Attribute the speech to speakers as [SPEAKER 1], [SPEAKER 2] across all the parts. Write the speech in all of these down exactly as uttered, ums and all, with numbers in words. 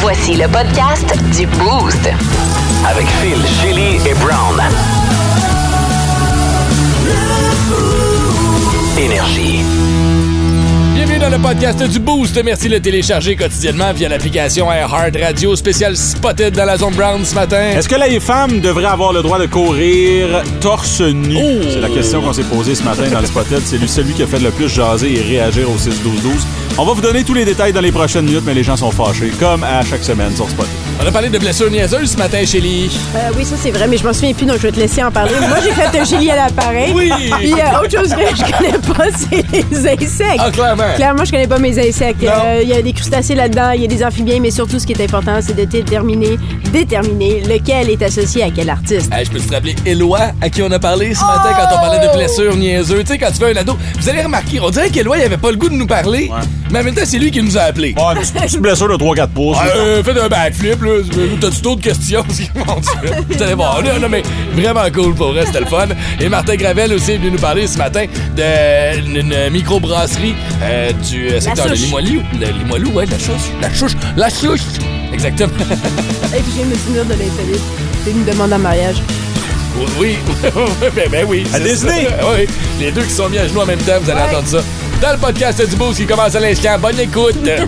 [SPEAKER 1] Voici le podcast du Boost.
[SPEAKER 2] Avec Phil, Chili et Brown. Énergie.
[SPEAKER 3] Bienvenue dans le podcast du Boost. Merci de le télécharger quotidiennement via l'application iHeart Radio, spécial Spotted dans la zone Brown ce matin.
[SPEAKER 4] Est-ce que les femmes devraient avoir le droit de courir torse nu? Oh! C'est la question qu'on s'est posée ce matin dans le Spotted. C'est lui, celui qui a fait le plus jaser et réagir au six douze douze. On va vous donner tous les détails dans les prochaines minutes, mais les gens sont fâchés, comme à chaque semaine sur Spotted.
[SPEAKER 3] On a parlé de blessures niaiseuses ce matin, Chélie.
[SPEAKER 5] Euh, oui, ça c'est vrai, mais je m'en souviens plus, donc je vais te laisser en parler. Moi, j'ai fait un Chélie à l'appareil.
[SPEAKER 3] Oui!
[SPEAKER 5] Puis euh, autre chose que je connais pas, c'est les insectes.
[SPEAKER 3] Ah, clairement.
[SPEAKER 5] Clairement, je connais pas mes insectes. Il euh, y a des crustacés là-dedans, il y a des amphibiens, mais surtout, ce qui est important, c'est de déterminer, déterminer lequel est associé à quel artiste.
[SPEAKER 3] Hey, je peux te rappeler Éloi, à qui on a parlé ce matin oh! quand on parlait de blessures niaiseuses. Tu sais, quand tu fais un ado, vous allez remarquer, on dirait qu'Éloi, il avait pas le goût de nous parler, ouais. mais en même temps, c'est lui qui nous a appelés.
[SPEAKER 4] Ouais, une petite blessure de trois quatre pouces.
[SPEAKER 3] Euh, faites un backflip, là. T'as-tu d'autres questions? Mon Dieu. Vous allez voir. Non, non, mais vraiment cool pour vrai, c'était le fun. Et Martin Gravel aussi est venu nous parler ce matin d'une microbrasserie euh, du secteur de Limoilou. De Limoilou, ouais, de la chouche. La chouche. La chouche. Exactement.
[SPEAKER 5] Et puis, je viens de me souvenir de l'insolite. C'est une demande en mariage.
[SPEAKER 3] Oui, ben, ben oui.
[SPEAKER 4] À Disney?
[SPEAKER 3] Oui, les deux qui sont mis à genoux en même temps, vous allez ouais. entendre ça. Dans le podcast du Boost qui commence à l'instant. Bonne écoute. Le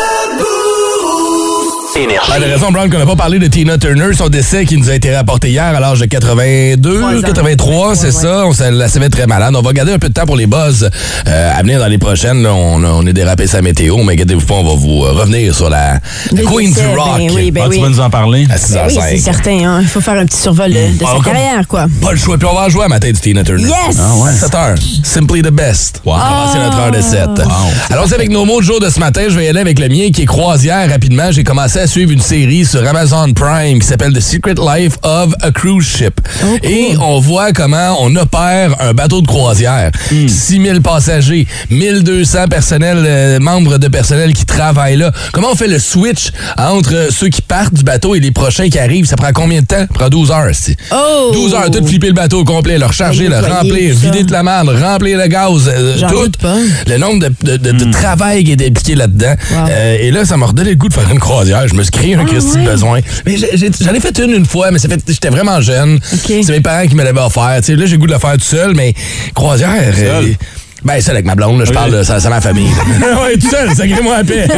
[SPEAKER 2] Énergie.
[SPEAKER 3] Ah, la raison, Brown, qu'on n'a pas parlé de Tina Turner, son décès qui nous a été rapporté hier à l'âge de quatre-vingt-deux, quatre-vingt-trois, c'est ouais, ça. Ouais. On se la savait très malade. On va garder un peu de temps pour les buzz euh, à venir dans les prochaines. Là, on, on est dérapé sa météo, mais inquiétez-vous pas, on va vous euh, revenir sur la, la Queen du Rock.
[SPEAKER 5] Ben oui, ben
[SPEAKER 4] ah,
[SPEAKER 5] oui.
[SPEAKER 4] Tu vas nous en parler?
[SPEAKER 3] À six heures cinq.
[SPEAKER 5] Ben oui, c'est certain. Hein. Il faut faire un petit survol de, de
[SPEAKER 3] ah,
[SPEAKER 5] sa carrière, quoi.
[SPEAKER 3] Pas le choix. Puis on va en jouer à matin du Tina Turner.
[SPEAKER 5] Yes!
[SPEAKER 3] Ah ouais. sept heures. Simply the best. Wow. On va commencer notre heure de sept. Wow. Alors, c'est avec nos mots de jour de ce matin. Je vais y aller avec le mien qui est croisière rapidement. J'ai commencé à suivre une série sur Amazon Prime qui s'appelle The Secret Life of a Cruise Ship. Oh, cool. Et on voit comment on opère un bateau de croisière. Mm. six mille passagers, mille deux cents personnels, euh, membres de personnel qui travaillent là. Comment on fait le switch entre ceux qui partent du bateau et les prochains qui arrivent? Ça prend combien de temps? Ça prend douze heures. C'est. Oh. douze heures, tout flipper le bateau au complet, le recharger, le remplir, ça. Vider de la merde, remplir le gaz, euh, tout. Pas. Le nombre de, de, de, mm. de travail qui est impliqué là-dedans. Wow. Euh, et là, ça m'a redonné le goût de faire une croisière. Je me suis créé un ah, Christy ouais. besoin. Mais j'ai, j'ai, j'en ai fait une une fois, mais ça fait, j'étais vraiment jeune. Okay. C'est mes parents qui me l'avaient offert. T'sais, là, j'ai le goût de le faire tout seul, mais croisière... Euh, ben, seul avec ma blonde, là, je okay. parle de ça, c'est ma famille. Oui, tout seul, sacrez-moi la paix.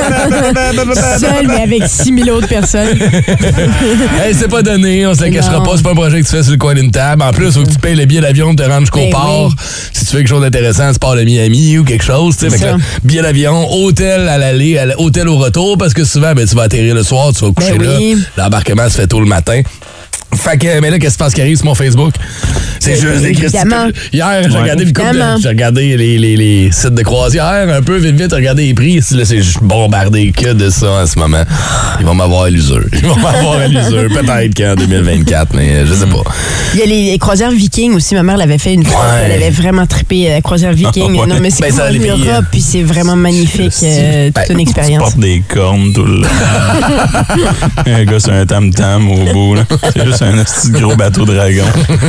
[SPEAKER 5] Seul, mais avec six mille autres personnes.
[SPEAKER 3] Hey, c'est pas donné, on se la cachera pas, c'est pas un projet que tu fais sur le coin d'une table. En plus, il faut que tu payes le billet d'avion de te rendre jusqu'au ben port. Oui. Si tu fais quelque chose d'intéressant, tu pars de Miami ou quelque chose, tu sais. Là, billet d'avion, hôtel à l'aller, hôtel au retour, parce que souvent, ben, tu vas atterrir le soir, tu vas coucher ben oui. là. L'embarquement se fait tôt le matin. Fait que, mais là, qu'est-ce qui se passe qui arrive sur mon Facebook? C'est juste des Christy. Hier, j'ai ouais. regardé le couple, j'ai regardé les, les, les sites de croisière, un peu vite vite, regardé les prix. Là, c'est juste bombardé que de ça en ce moment. Ils vont m'avoir à l'usure. Ils vont m'avoir à l'usure. Peut-être qu'en deux mille vingt-quatre, mais je sais pas.
[SPEAKER 5] Il y a les, les croisières vikings aussi. Ma mère l'avait fait une fois. Ouais. Elle avait vraiment trippé la croisière viking. Ouais. Non, mais c'est ben, pour l'Europe, puis c'est vraiment magnifique. Euh, toute ben, une expérience.
[SPEAKER 4] Tu portes des cornes tout le un gars sur un tam-tam au bout. Là. C'est juste un petit gros bateau dragon.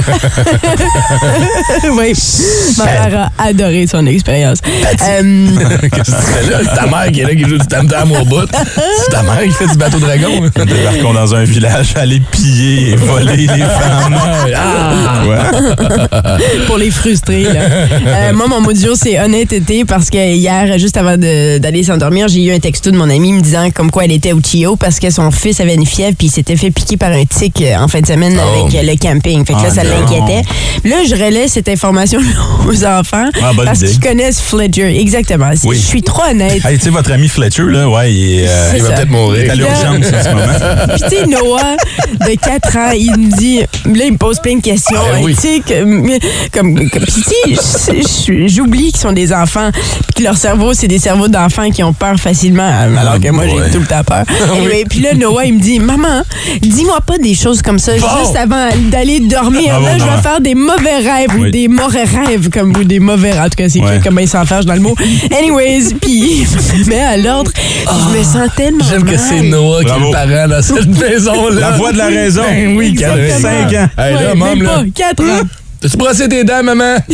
[SPEAKER 5] Oui, ma mère a adoré son expérience.
[SPEAKER 3] Euh... Qu'est-ce que tu fais là? Ta mère qui est là, qui joue du tam-tam au bout. C'est ta mère qui fait du bateau dragon.
[SPEAKER 4] Nous débarquons dans un village, aller piller et voler les femmes.
[SPEAKER 5] Ah! Ouais. Pour les frustrer, là. Euh, moi, mon mot du jour, c'est honnêteté, parce que hier, juste avant de, d'aller s'endormir, j'ai eu un texto de mon amie me disant comme quoi elle était au Chio parce que son fils avait une fièvre puis il s'était fait piquer par un tic en fin de semaine oh. avec le camping. Fait que là, oh, ça non. l'inquiétait. Là, je relais cette information aux enfants ah, parce idée. qu'ils connaissent Fletcher. Exactement. Oui. Je suis trop honnête.
[SPEAKER 4] Hey, tu sais, votre ami Fletcher, là, ouais, il, est, euh, il va peut-être mourir. Il est à l'urgence en ce moment.
[SPEAKER 5] Puis, tu sais, Noah, de quatre ans, il me dit... Là, il me pose plein de questions. Ah, oui. Tu sais, comme... comme, comme puis, tu sais, j'oublie qu'ils sont des enfants puis que leur cerveau, c'est des cerveaux d'enfants qui ont peur facilement, alors que moi, ouais. j'ai tout le temps peur. Et puis là, Noah, il me dit, maman, dis-moi pas des choses comme ça bon. juste avant d'aller dormir. Ah, là, bon, je vais faire des mauvais rêves oui. ou des mauvais rêves, comme vous, des mauvais. En tout cas, c'est ouais. comme il s'enferge dans le mot. Anyways, puis il me met à l'ordre. Oh, je me sens tellement
[SPEAKER 3] J'aime
[SPEAKER 5] mal.
[SPEAKER 3] que c'est Noah qui est le parent dans cette maison-là.
[SPEAKER 4] La voix de la raison.
[SPEAKER 3] Ben oui, qui a cinq ans.
[SPEAKER 5] Hey, là, ouais, même là. pas, quatre ans.
[SPEAKER 3] T'as-tu brossé tes dents, maman?
[SPEAKER 5] Donc,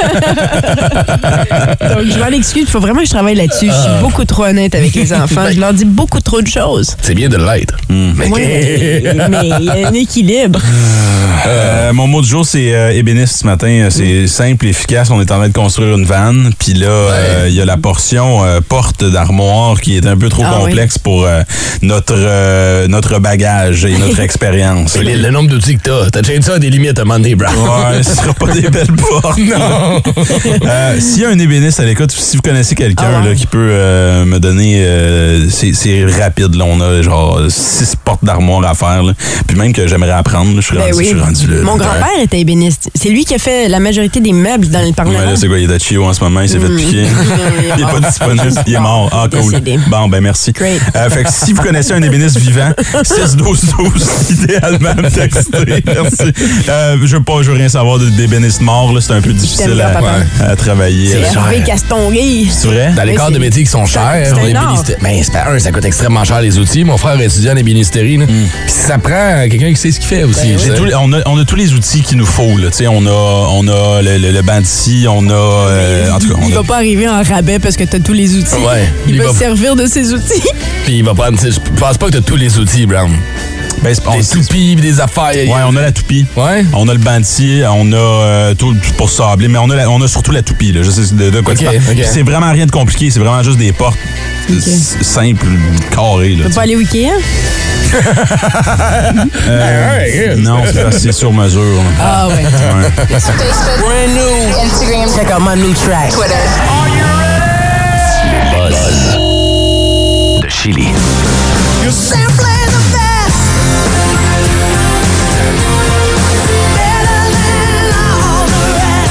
[SPEAKER 5] je m'en excuse. Il faut vraiment que je travaille là-dessus. Je suis beaucoup trop honnête avec les enfants. Je leur dis beaucoup trop de choses.
[SPEAKER 3] C'est bien de l'être.
[SPEAKER 5] Mm. Mais ouais, mais il y a un équilibre.
[SPEAKER 6] Euh, mon mot du jour, c'est euh, ébéniste ce matin. C'est mm. simple et efficace. On est en train de construire une vanne. Puis là, il ouais. euh, y a la portion euh, porte d'armoire qui est un peu trop ah, complexe oui. pour euh, notre, euh, notre bagage et notre expérience.
[SPEAKER 3] Le, le nombre d'outils que t'as. T'as déjà ça à des limites à Monday Brown.
[SPEAKER 6] Ouais, ce sera pas des belles portes. Non. euh, S'il y a un ébéniste à l'écoute, si vous connaissez quelqu'un ah ouais. là, qui peut euh, me donner... Euh, c'est rapide. Là, on a genre six portes d'armoire à faire. Là. Puis même que j'aimerais apprendre. Là, je suis
[SPEAKER 5] ben
[SPEAKER 6] rendu,
[SPEAKER 5] oui.
[SPEAKER 6] je suis rendu là.
[SPEAKER 5] Mon grand-père ouais. était ébéniste. C'est lui qui a fait la majorité des meubles dans le Parlement.
[SPEAKER 6] Ouais, là, c'est quoi? Il est à Chio en ce moment. Il s'est mmh. fait piquer. Il est pas disponible. Il est mort. Ah, cool. Décédé. Bon, ben merci. Euh, fait que si vous connaissez un ébéniste vivant, six douze douze, idéalement, me texter. Merci. Euh, je veux pas, je veux rien savoir d'ébéniste mort. C'est un peu difficile à, à, à travailler.
[SPEAKER 5] C'est Hervé Castonguay.
[SPEAKER 6] C'est vrai?
[SPEAKER 3] Dans les corps de métier qui sont chers, mais c'est pas un, ça coûte extrêmement cher les outils. Mon frère est étudiant en ébénisterie. Mm. Puis ça prend quelqu'un qui sait ce qu'il fait aussi.
[SPEAKER 6] Ben, tout, on, a, on a tous les outils qu'il nous faut. Là. On a, on a le, le, le banc-ci, on a... Euh, en tout cas, on
[SPEAKER 5] il
[SPEAKER 6] a...
[SPEAKER 5] va pas arriver en rabais parce que t'as tous les outils.
[SPEAKER 3] Ouais,
[SPEAKER 5] il, il va,
[SPEAKER 3] va
[SPEAKER 5] servir de ses outils.
[SPEAKER 3] Puis il va prendre... Je pense pas que t'as tous les outils, Brown.
[SPEAKER 6] Ben,
[SPEAKER 3] des toupies, des affaires.
[SPEAKER 6] Ouais, on a la toupie.
[SPEAKER 3] Ouais.
[SPEAKER 6] On a le bantier, on a euh, tout pour sabler, mais on a, la, on a surtout la toupie. Là. Je sais de, de quoi okay, tu parles. Okay. C'est vraiment rien de compliqué, c'est vraiment juste des portes okay. simples, carrées.
[SPEAKER 5] Tu peux pas aller au Ikea?
[SPEAKER 6] euh, non, c'est sur mesure. Là.
[SPEAKER 5] Ah ouais.
[SPEAKER 6] ouais.
[SPEAKER 1] Facebook, brand new. Instagram, check out my new track. Twitter. Are you
[SPEAKER 2] ready? Le buzz de Chili.
[SPEAKER 7] You're simply the best. Better than all the rest.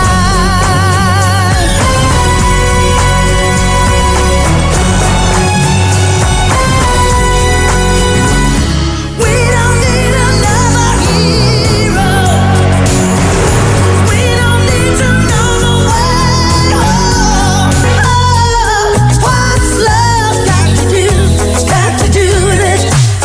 [SPEAKER 7] We don't need another hero. We don't need to know the way home. Oh, what's love got to do? Got to do with it.
[SPEAKER 3] Oh.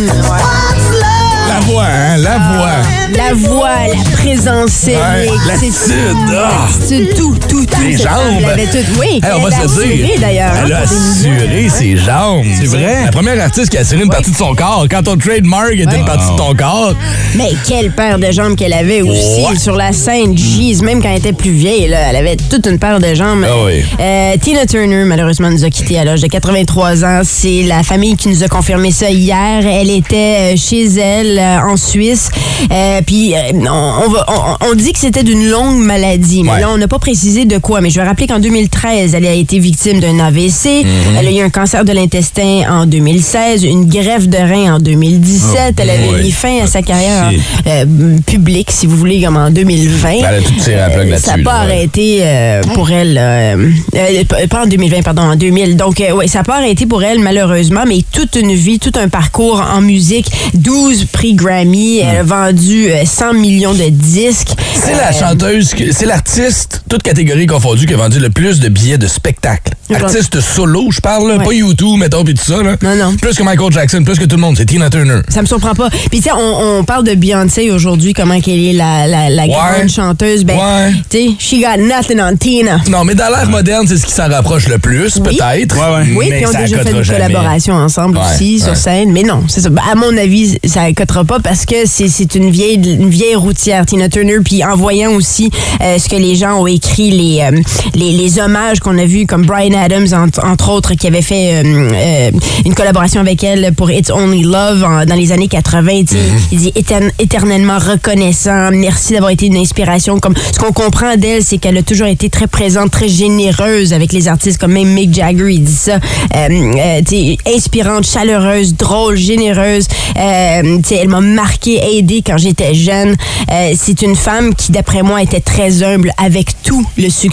[SPEAKER 7] What's love?
[SPEAKER 3] La voix, hein? La voix.
[SPEAKER 5] La voix, la présence scénique.
[SPEAKER 3] Ouais, l'attitude.
[SPEAKER 5] L'attitude, tout, tout, tout.
[SPEAKER 3] Les jambes.
[SPEAKER 5] Elle avait tout. Oui,
[SPEAKER 3] hey, on
[SPEAKER 5] elle
[SPEAKER 3] va
[SPEAKER 5] a
[SPEAKER 3] se
[SPEAKER 5] assuré
[SPEAKER 3] dire.
[SPEAKER 5] d'ailleurs.
[SPEAKER 3] Elle a assuré ses jambes.
[SPEAKER 6] C'est vrai?
[SPEAKER 3] La première artiste qui a assuré une
[SPEAKER 5] oui.
[SPEAKER 3] partie de son corps. Quand ton trademark était ouais. une partie de ton corps.
[SPEAKER 5] Mais quelle paire de jambes qu'elle avait aussi ouais. sur la scène. Jeez, même quand elle était plus vieille, là, elle avait toute une paire de jambes.
[SPEAKER 3] Oh oui.
[SPEAKER 5] euh, Tina Turner, malheureusement, nous a quittés à l'âge de quatre-vingt-trois ans. C'est la famille qui nous a confirmé ça hier. Elle était chez elle euh, en Suisse. Euh, Puis euh, on, on, va, on, on dit que c'était d'une longue maladie. Mais ouais. là, on n'a pas précisé de quoi. Mais je vais rappeler qu'en deux mille treize, elle a été victime d'un A V C. Mm-hmm. Elle a eu un cancer de l'intestin en deux mille seize, une greffe de rein en deux mille dix-sept. Oh, elle avait oui. mis fin à sa carrière euh, publique, si vous voulez, comme en deux mille vingt.
[SPEAKER 3] Elle a tout tiré à la plug là-dessus.
[SPEAKER 5] Ça n'a pas
[SPEAKER 3] là,
[SPEAKER 5] arrêté euh, pour elle. Euh, euh, pas en deux mille vingt, pardon, en deux mille. Donc, euh, oui, ça n'a pas arrêté pour elle, malheureusement, mais toute une vie, tout un parcours en musique. douze prix Grammy. Mm. Elle a vendu euh, cent millions de disques.
[SPEAKER 3] C'est
[SPEAKER 5] euh,
[SPEAKER 3] la chanteuse, c'est l'artiste, toute catégorie confondue, qui a vendu le plus de billets de spectacle. Artiste solo, je parle, là, ouais. pas YouTube, mettons, pis tout ça. Là.
[SPEAKER 5] Non, non.
[SPEAKER 3] Plus que Michael Jackson, plus que tout le monde, c'est Tina Turner.
[SPEAKER 5] Ça me surprend pas. Puis, tu sais, on, on parle de Beyoncé aujourd'hui, comment qu'elle est la, la, la ouais. grande chanteuse. Ben,
[SPEAKER 3] ouais.
[SPEAKER 5] tu sais, she got nothing on Tina.
[SPEAKER 3] Non, mais dans l'ère ouais. moderne, c'est ce qui s'en rapproche le plus, oui. peut-être.
[SPEAKER 6] Ouais, ouais.
[SPEAKER 5] Oui, puis on a déjà fait une jamais. collaboration ensemble ouais. aussi, ouais. sur scène. Mais non, c'est ça. À mon avis, ça accotera pas parce que c'est, c'est une vieille, une vieille routière, Tina Turner. Puis en voyant aussi euh, ce que les gens ont écrit, les, euh, les, les hommages qu'on a vus, comme Bryan Adams, entre, entre autres, qui avait fait euh, euh, une collaboration avec elle pour It's Only Love en, dans les années quatre-vingts. Mm-hmm. Il dit étern, éternellement reconnaissant, merci d'avoir été une inspiration. Comme ce qu'on comprend d'elle, c'est qu'elle a toujours été très présente, très généreuse avec les artistes, comme même Mick Jagger, il dit ça. Euh, euh, inspirante, chaleureuse, drôle, généreuse. Euh, elle m'a marqué, aidée quand j'étais jeune. Euh, c'est une femme qui, d'après moi, était très humble avec tout le succès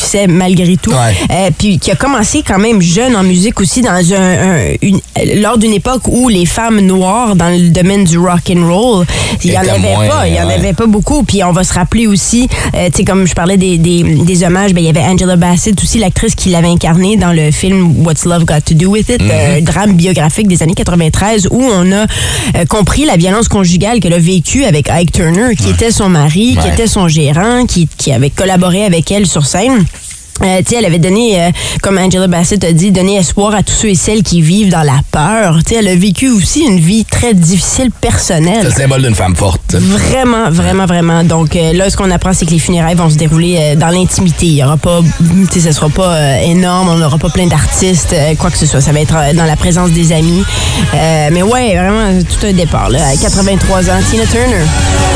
[SPEAKER 5] succès malgré tout.
[SPEAKER 3] Ouais.
[SPEAKER 5] Euh, puis qui a commencé quand même jeune en musique aussi dans un, un une, lors d'une époque où les femmes noires dans le domaine du rock and roll, il y en
[SPEAKER 3] Étaient
[SPEAKER 5] avait
[SPEAKER 3] moins,
[SPEAKER 5] pas, il y en
[SPEAKER 3] ouais.
[SPEAKER 5] avait pas beaucoup. Puis on va se rappeler aussi, euh, tu sais comme je parlais des, des, des hommages, ben il y avait Angela Bassett aussi, l'actrice qui l'avait incarnée dans le film What's Love Got to Do With It,
[SPEAKER 3] Mm-hmm.
[SPEAKER 5] un drame biographique des années quatre-vingt-treize où on a euh, compris la violence conjugale qu'elle a vécue avec Ike Turner, qui était son mari, qui
[SPEAKER 3] Ouais.
[SPEAKER 5] était son gérant, qui, qui avait collaboré avec elle sur scène. Euh, tu sais, elle avait donné, euh, comme Angela Bassett a dit, donné espoir à tous ceux et celles qui vivent dans la peur. Tu sais, elle a vécu aussi une vie très difficile
[SPEAKER 3] C'est
[SPEAKER 5] personnelle.
[SPEAKER 3] le symbole d'une femme forte.
[SPEAKER 5] Vraiment, vraiment, vraiment. Donc euh, là, ce qu'on apprend, c'est que les funérailles vont se dérouler euh, dans l'intimité. Il y aura pas, tu sais, ça sera pas euh, énorme. On n'aura pas plein d'artistes, euh, quoi que ce soit. Ça va être euh, dans la présence des amis. Euh, mais ouais, vraiment, tout un départ. Là, à quatre-vingt-trois ans, Tina Turner.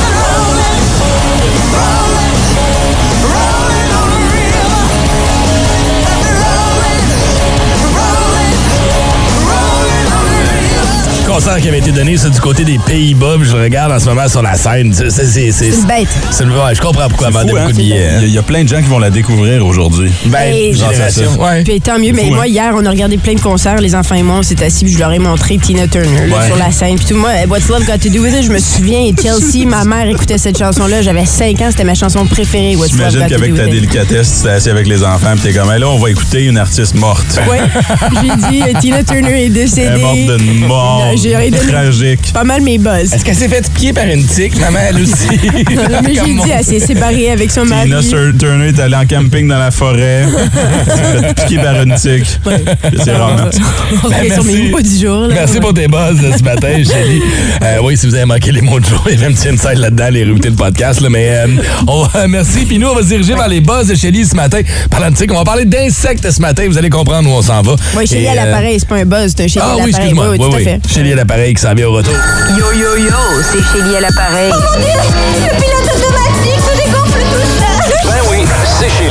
[SPEAKER 3] Concert qui avait été donné, c'est du côté des Pays-Bas, puis je le regarde en ce moment sur la scène. C'est, c'est, c'est,
[SPEAKER 5] C'est une bête.
[SPEAKER 3] c'est une- ouais, je comprends pourquoi elle vendait
[SPEAKER 6] Fou, hein?
[SPEAKER 3] beaucoup de billets.
[SPEAKER 6] Il y, a- il y a plein de gens qui vont la découvrir aujourd'hui.
[SPEAKER 3] Ben,
[SPEAKER 5] Et-
[SPEAKER 3] génération.
[SPEAKER 6] Grâce à ça.
[SPEAKER 3] Ouais.
[SPEAKER 5] Puis tant mieux, mais
[SPEAKER 6] fou,
[SPEAKER 5] moi,
[SPEAKER 6] hein?
[SPEAKER 5] hier, on a regardé plein de concerts, les enfants et moi, on s'est assis, puis je leur ai montré Tina Turner là,
[SPEAKER 6] Ouais.
[SPEAKER 5] sur la scène. Puis tout, moi, What's Love Got to Do With It, je me souviens, et Chelsea, ma mère écoutait cette chanson-là, j'avais cinq ans, c'était ma chanson préférée, What's Love
[SPEAKER 6] J'imagine
[SPEAKER 5] Got to
[SPEAKER 6] qu'avec
[SPEAKER 5] Do
[SPEAKER 6] ta
[SPEAKER 5] With It.
[SPEAKER 6] délicatesse, tu t'es assis avec les enfants et t'es comme, hey, là, on va écouter une artiste morte.
[SPEAKER 5] Ouais, j'ai dit, euh, Tina Turner est décédée.
[SPEAKER 6] Elle est morte d'une mort
[SPEAKER 5] Non, j'ai donné
[SPEAKER 6] tragique.
[SPEAKER 5] pas mal mes buzz.
[SPEAKER 3] Est-ce qu'elle s'est fait piquer par une tique, maman, elle aussi?
[SPEAKER 5] Mais j'ai
[SPEAKER 3] Comme
[SPEAKER 5] dit,
[SPEAKER 3] moi.
[SPEAKER 5] elle s'est séparée avec son mari.
[SPEAKER 6] Tina Sur- Turner est allée en camping dans la forêt. Elle s'est fait piquer par une tique. C'est vraiment.
[SPEAKER 5] On revient sur mes
[SPEAKER 3] merci.
[SPEAKER 5] mots du jour. Là.
[SPEAKER 3] Merci pour tes buzz de ce matin, Chélie. Euh, oui, si vous avez manqué les mots de jour, il y avait un petit inside là-dedans, les réécouter le podcast. Là, mais euh, on va, merci. Puis nous, on va se diriger vers les buzz de Chélie ce matin. Parlant de tic, on va parler d'insectes ce matin. Vous allez comprendre où on s'en va.
[SPEAKER 5] Oui, Chélie
[SPEAKER 3] Et,
[SPEAKER 5] à
[SPEAKER 3] euh,
[SPEAKER 5] l'appareil, c'est pas un buzz, c'est un Chélie
[SPEAKER 3] Ah
[SPEAKER 5] à
[SPEAKER 3] oui,
[SPEAKER 5] l'appareil.
[SPEAKER 3] excuse-moi.
[SPEAKER 5] Oui, oui,
[SPEAKER 3] Oui,
[SPEAKER 5] tout à
[SPEAKER 3] oui.
[SPEAKER 5] fait.
[SPEAKER 3] Chélie à l'appareil qui s'en vient au retour.
[SPEAKER 8] Yo yo yo, c'est Chélie à l'appareil.
[SPEAKER 7] Mon Dieu, le pilote automatique se dégonfle tout seul.
[SPEAKER 2] Ben oui, c'est Chélie.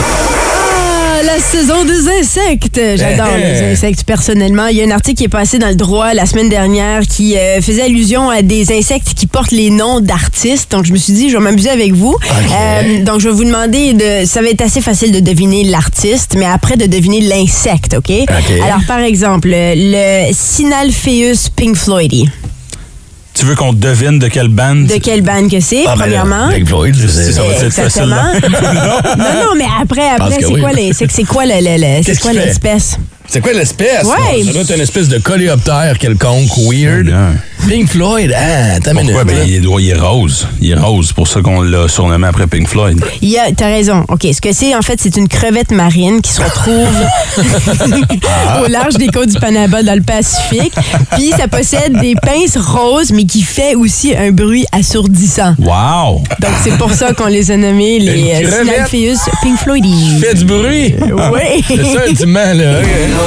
[SPEAKER 5] Ah, la saison des insectes. J'adore les insectes personnellement. Il y a un article qui est passé dans le droit la semaine dernière qui euh, faisait allusion à des insectes qui portent les noms d'artistes. Donc je me suis dit, je vais m'amuser avec vous. Euh, donc je vais vous demander de. Ça va être assez facile de deviner l'artiste, mais après de deviner l'insecte, OK? Alors par exemple, le Sinalpheus Pink Floydi.
[SPEAKER 6] Tu veux qu'on devine de quelle bande?
[SPEAKER 5] De quelle bande que c'est,
[SPEAKER 3] Ah, ben là,
[SPEAKER 5] premièrement?
[SPEAKER 3] Pink Floyd, je sais.
[SPEAKER 6] Ça va être facile.
[SPEAKER 5] Exactement.
[SPEAKER 6] là.
[SPEAKER 5] non, non, mais après, après,
[SPEAKER 3] que
[SPEAKER 5] c'est
[SPEAKER 3] oui.
[SPEAKER 5] quoi les, c'est, c'est quoi le, le- le- c'est
[SPEAKER 3] Qu'est-ce
[SPEAKER 5] quoi
[SPEAKER 3] qu'il fait?
[SPEAKER 5] l'espèce?
[SPEAKER 3] C'est quoi l'espèce?
[SPEAKER 5] Ouais.
[SPEAKER 3] Ça doit être une espèce de coléoptère quelconque, weird.
[SPEAKER 6] Bien.
[SPEAKER 3] Pink Floyd, ah, t'as une
[SPEAKER 6] Pourquoi?
[SPEAKER 3] minute.
[SPEAKER 6] Ben, il, est, il est rose. Il est rose, pour ça qu'on l'a surnommé après Pink Floyd.
[SPEAKER 5] Il y a, t'as raison. OK. Ce que c'est, en fait, c'est une crevette marine qui se retrouve au large des côtes du Panama dans le Pacifique. Puis, ça possède des pinces roses, mais qui fait aussi un bruit assourdissant.
[SPEAKER 6] Wow!
[SPEAKER 5] Donc, c'est pour ça qu'on les a nommés les
[SPEAKER 3] Une
[SPEAKER 5] euh,
[SPEAKER 3] crevette?
[SPEAKER 5] Sinalpheus Pink Floydi.
[SPEAKER 3] Fait du bruit.
[SPEAKER 5] Oui.
[SPEAKER 3] C'est ça, ultimement, là.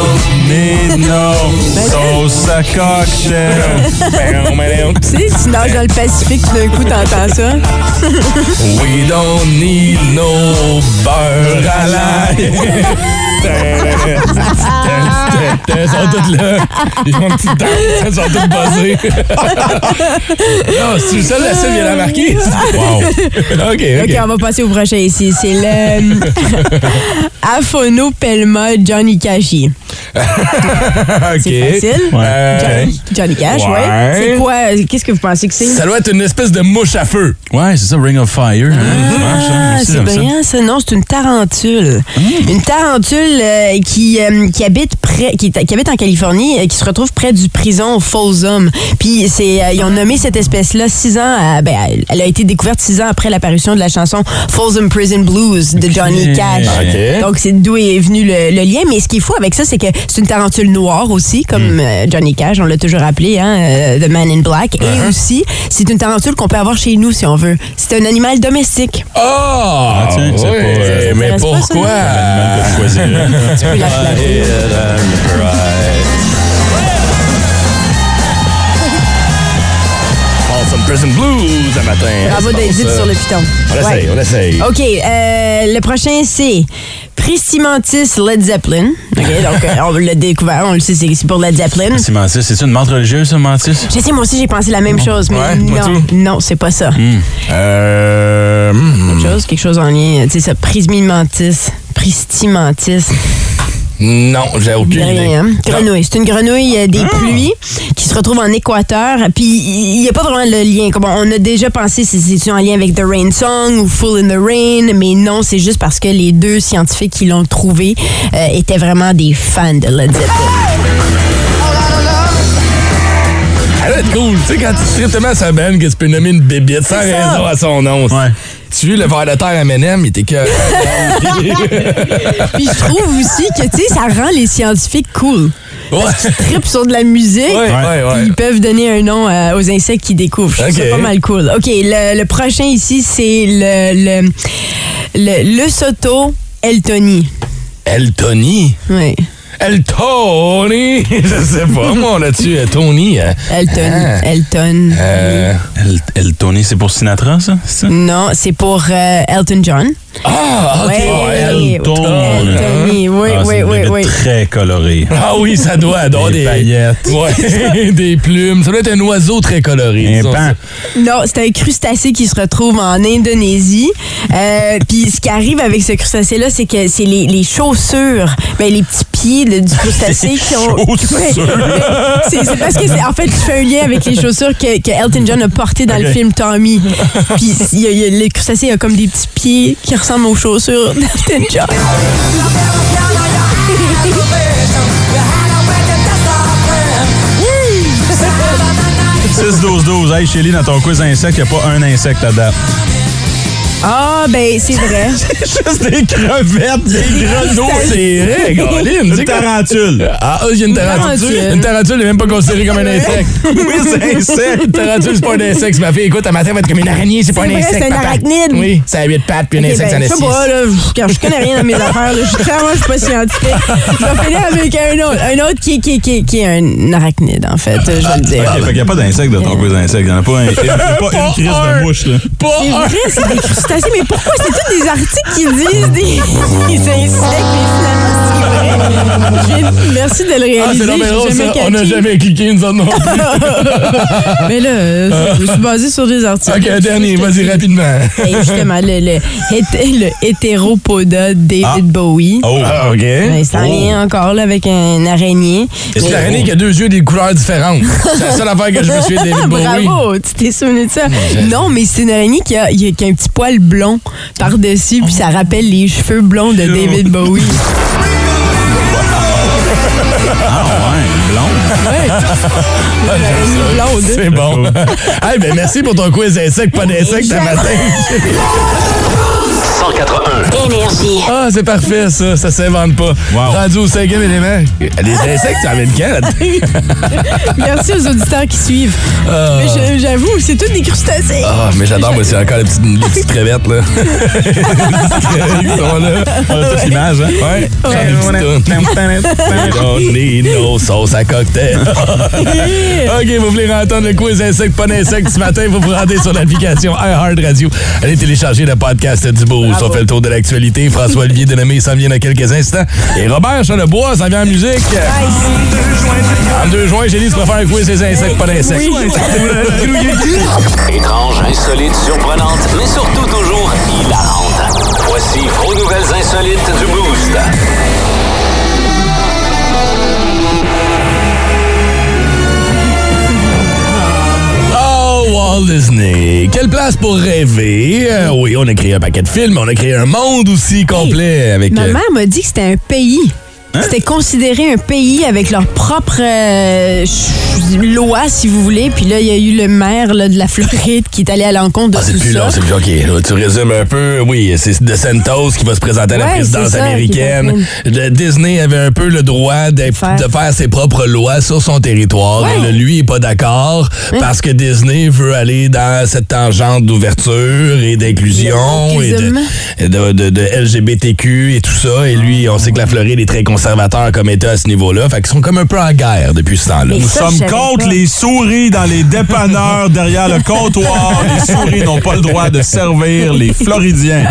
[SPEAKER 6] Nino, sauce à cocktail.
[SPEAKER 5] Tu sais, tu nages dans le Pacifique, tout d'un coup, t'entends ça.
[SPEAKER 3] We don't need no beurre à l'ail. Ils sont tous là. Ils font une petite danse. Ils sont tous buzzés. Non, c'est le seul, la seule vient la marquer.
[SPEAKER 6] Wow!
[SPEAKER 3] OK,
[SPEAKER 5] OK,
[SPEAKER 3] OK.
[SPEAKER 5] on va passer au prochain ici. C'est le Aphonopelma Johnny Cashi.
[SPEAKER 3] OK.
[SPEAKER 5] C'est facile.
[SPEAKER 3] Euh,
[SPEAKER 5] Johnny, Johnny Cash, ouais.
[SPEAKER 3] Ouais.
[SPEAKER 5] C'est quoi? Qu'est-ce que vous pensez que c'est?
[SPEAKER 3] Ça doit être une espèce de mouche à feu.
[SPEAKER 6] Ouais, c'est ça, Ring of Fire.
[SPEAKER 5] Ah, c'est brillant, ça. Non, c'est une tarentule. Une tarentule euh, qui, euh, qui, habite près, qui, qui habite en Californie, euh, qui se retrouve près du prison Folsom. Puis c'est, euh, ils ont nommé cette espèce-là six ans, à- ben, elle- elle a été découverte six ans après l'apparition de la chanson Folsom Prison Blues de Johnny Cash.
[SPEAKER 3] OK.
[SPEAKER 5] Donc c'est d'où est venu le, le lien. Mais ce qui est fou avec ça, c'est que c'est une tarentule noire aussi, comme euh, Johnny Cash, on l'a toujours appelé, hein, euh, The Man in Black. Et aussi, c'est une tarentule qu'on peut avoir chez nous si on veut. C'est un animal domestique.
[SPEAKER 3] Oh! Ah,
[SPEAKER 6] tiens, c'est
[SPEAKER 3] oui,
[SPEAKER 6] pas, euh,
[SPEAKER 3] mais
[SPEAKER 5] ça t'intéresse pas,
[SPEAKER 3] pourquoi?
[SPEAKER 6] Je choisirais.
[SPEAKER 5] Tu peux la flatter.
[SPEAKER 3] Some Prison Blues ce matin.
[SPEAKER 5] Bravo
[SPEAKER 3] C'est bon,
[SPEAKER 5] d'être
[SPEAKER 3] ça.
[SPEAKER 5] sur le piton.
[SPEAKER 3] On essaye,
[SPEAKER 5] Ouais.
[SPEAKER 3] on essaye.
[SPEAKER 5] OK, euh, le prochain, c'est Pristimantis Led Zeppelin. OK, donc euh, on l'a découvert, on le sait, c'est c'est pour Led Zeppelin.
[SPEAKER 6] C'est Mantis. C'est une menthe religieuse, ça, Mantis?
[SPEAKER 5] Je sais, moi aussi, j'ai pensé la même chose, mais
[SPEAKER 3] Ouais, moi
[SPEAKER 5] non,
[SPEAKER 3] tout.
[SPEAKER 5] non, c'est pas ça.
[SPEAKER 3] Euh... hmm.
[SPEAKER 5] Autre chose, quelque chose en lien, tu sais, ça, Prismimantis. Pristimantis.
[SPEAKER 3] Non, j'ai aucune idée.
[SPEAKER 5] Rien. Grenouille. C'est une grenouille euh, des pluies qui se retrouve en Équateur. Puis il n'y a pas vraiment le lien. Comme on a déjà pensé si c'est en lien avec The Rain Song ou Full in the Rain, mais non, c'est juste parce que les deux scientifiques qui l'ont trouvé euh, étaient vraiment des fans de Led Zeppelin.
[SPEAKER 3] Elle va être cool. Tu sais, quand tu tripes tellement sa band que tu peux nommer une bébite sans
[SPEAKER 5] C'est ça.
[SPEAKER 3] raison à son nom.
[SPEAKER 6] Ouais.
[SPEAKER 3] Tu vois, le ver de terre M and M, il était que...
[SPEAKER 5] Puis je trouve aussi que, tu sais, ça rend les scientifiques cool.
[SPEAKER 3] Ouais.
[SPEAKER 5] Ils trippent sur de la musique.
[SPEAKER 3] Ouais, ouais, ouais.
[SPEAKER 5] Puis ils peuvent donner un nom euh, aux insectes qu'ils découvrent. Je trouve
[SPEAKER 3] Ok.
[SPEAKER 5] ça pas mal cool. OK, le, le prochain ici, c'est le, le, le, le Soto Eltoni.
[SPEAKER 3] Eltoni?
[SPEAKER 5] Oui.
[SPEAKER 3] El Tony! Je sais pas, moi, là-dessus, euh, Tony. euh,
[SPEAKER 5] Elton.
[SPEAKER 3] ah,
[SPEAKER 5] Elton.
[SPEAKER 3] euh,
[SPEAKER 6] El, El Tony, c'est pour Sinatra, ça? C'est ça?
[SPEAKER 5] Non, c'est pour euh, Elton John.
[SPEAKER 3] Ah, OK.
[SPEAKER 5] Ouais,
[SPEAKER 6] Elton.
[SPEAKER 5] Eltoni. Oui,
[SPEAKER 6] Ah,
[SPEAKER 5] oui,
[SPEAKER 6] c'est
[SPEAKER 5] oui,
[SPEAKER 6] une
[SPEAKER 5] oui.
[SPEAKER 6] bébête très colorée.
[SPEAKER 3] Ah oui, ça doit avoir
[SPEAKER 6] Des
[SPEAKER 3] des...
[SPEAKER 6] paillettes.
[SPEAKER 3] Ouais, des plumes. Ça doit être un oiseau très coloré.
[SPEAKER 6] Un
[SPEAKER 3] disons
[SPEAKER 6] pan.
[SPEAKER 3] ça.
[SPEAKER 5] Non, c'est un crustacé qui se retrouve en Indonésie. Euh, Puis ce qui arrive avec ce crustacé-là, c'est que c'est les, les chaussures, ben, les petits pieds de- du crustacé qui ont...
[SPEAKER 6] Chaussures.
[SPEAKER 5] Ouais. c'est c'est parce que, c'est, en fait, tu fais un lien avec les chaussures que, que Elton John a portées dans
[SPEAKER 6] Ok.
[SPEAKER 5] le film Tommy. Puis il y a- il y a- le crustacé a comme des petits pieds qui ressemblent aux chaussures d'Elton John.
[SPEAKER 6] six douze douze. Hey, Shelly, dans ton quiz insecte, il n'y a pas un insecte à date.
[SPEAKER 5] Ah, ben, c'est vrai.
[SPEAKER 6] Juste des crevettes, des grenouilles.
[SPEAKER 3] C'est vrai, Caroline.
[SPEAKER 6] Une
[SPEAKER 3] C'est quoi?
[SPEAKER 6] tarentule.
[SPEAKER 3] Ah, il y a une tarentule.
[SPEAKER 5] tarentule.
[SPEAKER 3] Une tarentule n'est même pas considérée comme un insecte.
[SPEAKER 6] Oui, c'est insecte.
[SPEAKER 3] Une tarentule, c'est pas un insecte. Ma fille, écoute, un matin, va être comme une araignée, c'est pas un
[SPEAKER 5] vrai,
[SPEAKER 3] insecte.
[SPEAKER 5] c'est un
[SPEAKER 3] papa.
[SPEAKER 5] arachnide.
[SPEAKER 3] Oui, ça a huit pattes, puis un
[SPEAKER 5] Ok,
[SPEAKER 3] insecte,
[SPEAKER 5] ben,
[SPEAKER 3] ça en a
[SPEAKER 5] je sais
[SPEAKER 3] six.
[SPEAKER 5] pas, là, je, je connais rien dans mes affaires. Là. Je suis clairement, je suis pas scientifique. Je vais finir avec un autre. Un autre qui, qui, qui, qui est un arachnide, en fait, je vais le dire.
[SPEAKER 6] OK, fait qu'il n'y a pas d'insecte dans ton quiz insecte. Il n'y en a pas, un, il y a pas une crise de mouche, là.
[SPEAKER 5] C'est
[SPEAKER 3] Pas un.
[SPEAKER 5] vrai, c'est des crustacés. Mais pourquoi c'est tous des articles qui disent des, des insectes, mais finalement, c'est vrai? Je viens- merci de le réaliser.
[SPEAKER 3] Ah, c'est non, mais
[SPEAKER 5] j'ai
[SPEAKER 3] drôle,
[SPEAKER 5] jamais
[SPEAKER 3] ça. On n'a
[SPEAKER 5] catché.
[SPEAKER 3] jamais cliqué, nous autres non plus.
[SPEAKER 5] Mais là, euh, je me suis basée sur des articles.
[SPEAKER 3] OK, un dernier, vas-y rapidement.
[SPEAKER 5] Et justement, le, le, hété- le hétéropoda David
[SPEAKER 6] Ah.
[SPEAKER 5] Bowie.
[SPEAKER 6] Oh.
[SPEAKER 3] Ah, OK.
[SPEAKER 5] Ben, c'est en lien encore là, avec un araignée.
[SPEAKER 3] C'est
[SPEAKER 5] Mais-
[SPEAKER 3] l'araignée qui a deux yeux et des couleurs différentes. C'est la seule affaire que je me suis de David Bowie.
[SPEAKER 5] Bravo, tu t'es souvenu de ça. Non, mais c'est une araignée qui a, qui a un petit poil blond par-dessus, puis ça rappelle les cheveux blonds de David Bowie.
[SPEAKER 6] Ah ouais, blonde.
[SPEAKER 5] L'araignée blonde.
[SPEAKER 3] C'est bon. Hey, ben merci pour ton quiz insecte, pas d'insecte à matin.
[SPEAKER 2] cent quatre un.
[SPEAKER 8] Énergie.
[SPEAKER 3] Ah, c'est parfait, ça. Ça s'invente pas.
[SPEAKER 6] Wow.
[SPEAKER 3] Rendu au cinquième élément. Les insectes, ça amène quand, là?
[SPEAKER 5] Merci aux auditeurs qui suivent.
[SPEAKER 3] Ah.
[SPEAKER 5] Mais je- j'avoue, c'est tous des crustacés.
[SPEAKER 3] Ah, mais j'adore, moi, c'est encore les petites, les petites crevettes, là. Les petites crevettes qui sont là.
[SPEAKER 6] On a toute l'image, hein?
[SPEAKER 3] Ouais. I don't need no sauce à cocktail. OK, vous voulez entendre le quiz insecte, pas d'insecte ce matin, vous vous rendez sur l'application iHeart Radio. Allez télécharger le podcast du Boost. On fait le tour de l'actualité. François-Olivier Denomé s'en vient dans quelques instants. Et Robert Charlebois s'en vient en musique. En deux juin, j'ai dit, tu préfères un quiz des insectes, pas d'insectes.
[SPEAKER 2] Étrange, insolite, surprenante, mais surtout toujours hilarante. Voici vos nouvelles insolites du Boost.
[SPEAKER 3] Oh, Walt Disney. Quelle place pour rêver. Euh, oui, on a créé un paquet de films, mais on a créé un monde aussi complet avec...
[SPEAKER 5] Ma
[SPEAKER 3] euh,
[SPEAKER 5] mère m'a dit que c'était un pays. C'était considéré un pays avec leur propre euh, ch- loi, si vous voulez. Puis là, il y a eu le maire là, de la Floride qui est allé à l'encontre de
[SPEAKER 3] Ah, c'est
[SPEAKER 5] tout
[SPEAKER 3] plus
[SPEAKER 5] ça.
[SPEAKER 3] long, c'est plus OK. Là, tu résumes un peu. Oui, c'est DeSantis qui va se présenter à la
[SPEAKER 5] Ouais,
[SPEAKER 3] présidence
[SPEAKER 5] c'est ça,
[SPEAKER 3] américaine.
[SPEAKER 5] qui
[SPEAKER 3] Le Disney avait un peu le droit d'être-
[SPEAKER 5] Faire.
[SPEAKER 3] de faire ses propres lois sur son territoire.
[SPEAKER 5] Ouais.
[SPEAKER 3] Et là, lui, il n'est pas d'accord parce que Disney veut aller dans cette tangente d'ouverture et d'inclusion et de,
[SPEAKER 5] Le wokeism.
[SPEAKER 3] et de, de- de L G B T Q et tout ça. Et lui, on sait que la Floride est très conservatrice. conservateurs comme État à ce niveau-là. Fait qu'ils sont comme un peu en guerre depuis ce temps-là.
[SPEAKER 6] Nous sommes contre pas. les souris dans les dépanneurs derrière le comptoir. Les souris n'ont pas le droit de servir les Floridiens.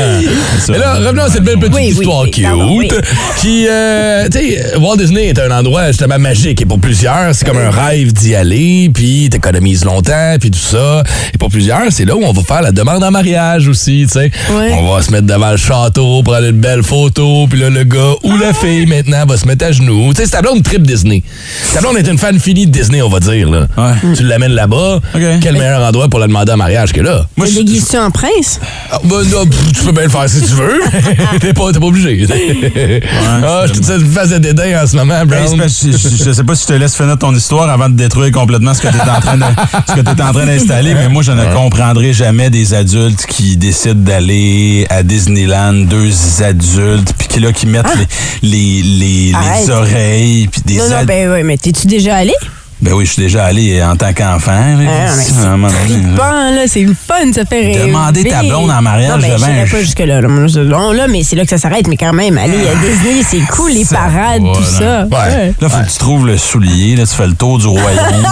[SPEAKER 3] Mais là, revenons à cette belle petite
[SPEAKER 5] oui,
[SPEAKER 3] histoire
[SPEAKER 5] oui,
[SPEAKER 3] cute.
[SPEAKER 5] pardon, oui.
[SPEAKER 3] Qui, euh, tu sais, Walt Disney est un endroit justement magique. Et pour plusieurs, c'est comme un rêve d'y aller, puis t'économises longtemps, puis tout ça. Et pour plusieurs, c'est là où on va faire la demande en mariage aussi, tu sais.
[SPEAKER 5] Ouais.
[SPEAKER 3] On va se mettre devant le château, prendre une belle photo, puis là, le gars ou la fille, maintenant, va se mettre à genoux. Tu sais, c'est ta blonde trip Disney. Ta blonde est une fan finie de Disney, on va dire, là.
[SPEAKER 6] Ouais.
[SPEAKER 3] Tu l'amènes là-bas.
[SPEAKER 6] Okay.
[SPEAKER 3] Quel meilleur endroit pour la demander en mariage que là?
[SPEAKER 5] Moi, je déguise-tu en prince?
[SPEAKER 3] Ah, ben, non, tu peux bien le faire si tu veux. T'es pas, t'es pas obligé. Ouais, ah, je te dis une phase de dédain en ce moment, Brown.
[SPEAKER 6] Hey, je, je, je sais pas si je te laisse finir ton histoire avant de détruire complètement ce que tu es en train de, ce que tu es en train d'installer, mais moi, je ne ouais. comprendrai jamais des adultes qui décident d'aller à Disneyland, deux adultes, puis qui, là, qui mettent ah. les, les, les, les oreilles, puis des
[SPEAKER 5] Non, non, ad... ben oui, mais t'es-tu déjà allé?
[SPEAKER 6] Ben oui, je suis déjà allé en tant qu'enfant.
[SPEAKER 5] Ah, c'est trippant, là. C'est le fun, ça fait rêver.
[SPEAKER 6] Demander ta blonde en mariage
[SPEAKER 5] non, ben,
[SPEAKER 6] devant...
[SPEAKER 5] Je n'irai pas jusque-là. Là, non, là, mais c'est là que ça s'arrête. Mais quand même, aller à Disney, c'est cool, les ça, parades, ouais, tout ça.
[SPEAKER 6] Ouais. Ouais. Là, faut ouais. que tu trouves le soulier. Là, tu fais le tour du royaume.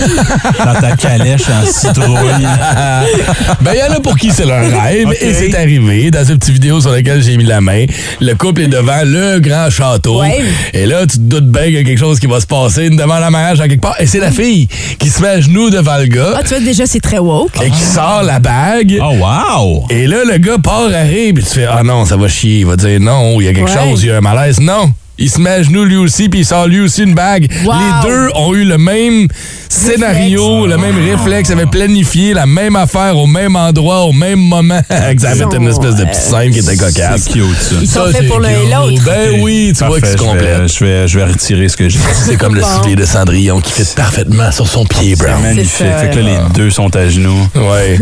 [SPEAKER 6] Dans ta calèche en citrouille.
[SPEAKER 3] Ben, il y en a pour qui c'est leur rêve. Okay. Et c'est arrivé dans cette petite vidéo sur laquelle j'ai mis la main. Le couple est devant le grand château. Ouais. Et là, tu te doutes bien qu'il y a quelque chose qui va se passer devant le mariage à quelque part. Et c'est la fille qui se met à genoux devant le gars.
[SPEAKER 5] Ah, tu vois, déjà, c'est très woke.
[SPEAKER 3] Et qui sort la bague.
[SPEAKER 6] Oh, wow!
[SPEAKER 3] Et là, le gars part à rire, puis tu fais, ah non, ça va chier. Il va dire, non, il y a quelque ouais. chose, il y a un malaise. Non! Il se met à genoux lui aussi, puis il sort lui aussi une bague.
[SPEAKER 5] Wow.
[SPEAKER 3] Les deux ont eu le même scénario, le même réflexe, avaient planifié la même affaire au même endroit, au même moment. Ça a fait une espèce de petite scène qui était cocasse.
[SPEAKER 6] C'est cute, ça.
[SPEAKER 5] Ils sont faits pour l'un et l'autre.
[SPEAKER 3] Ben oui, tu
[SPEAKER 6] Parfait,
[SPEAKER 3] vois qu'ils se complètent.
[SPEAKER 6] Je vais, je vais retirer ce que j'ai dit.
[SPEAKER 3] C'est comme le soulier de Cendrillon qui fit parfaitement sur son pied, Brown.
[SPEAKER 6] C'est magnifique. Ça, fait que là, les deux sont à genoux.
[SPEAKER 3] Ouais.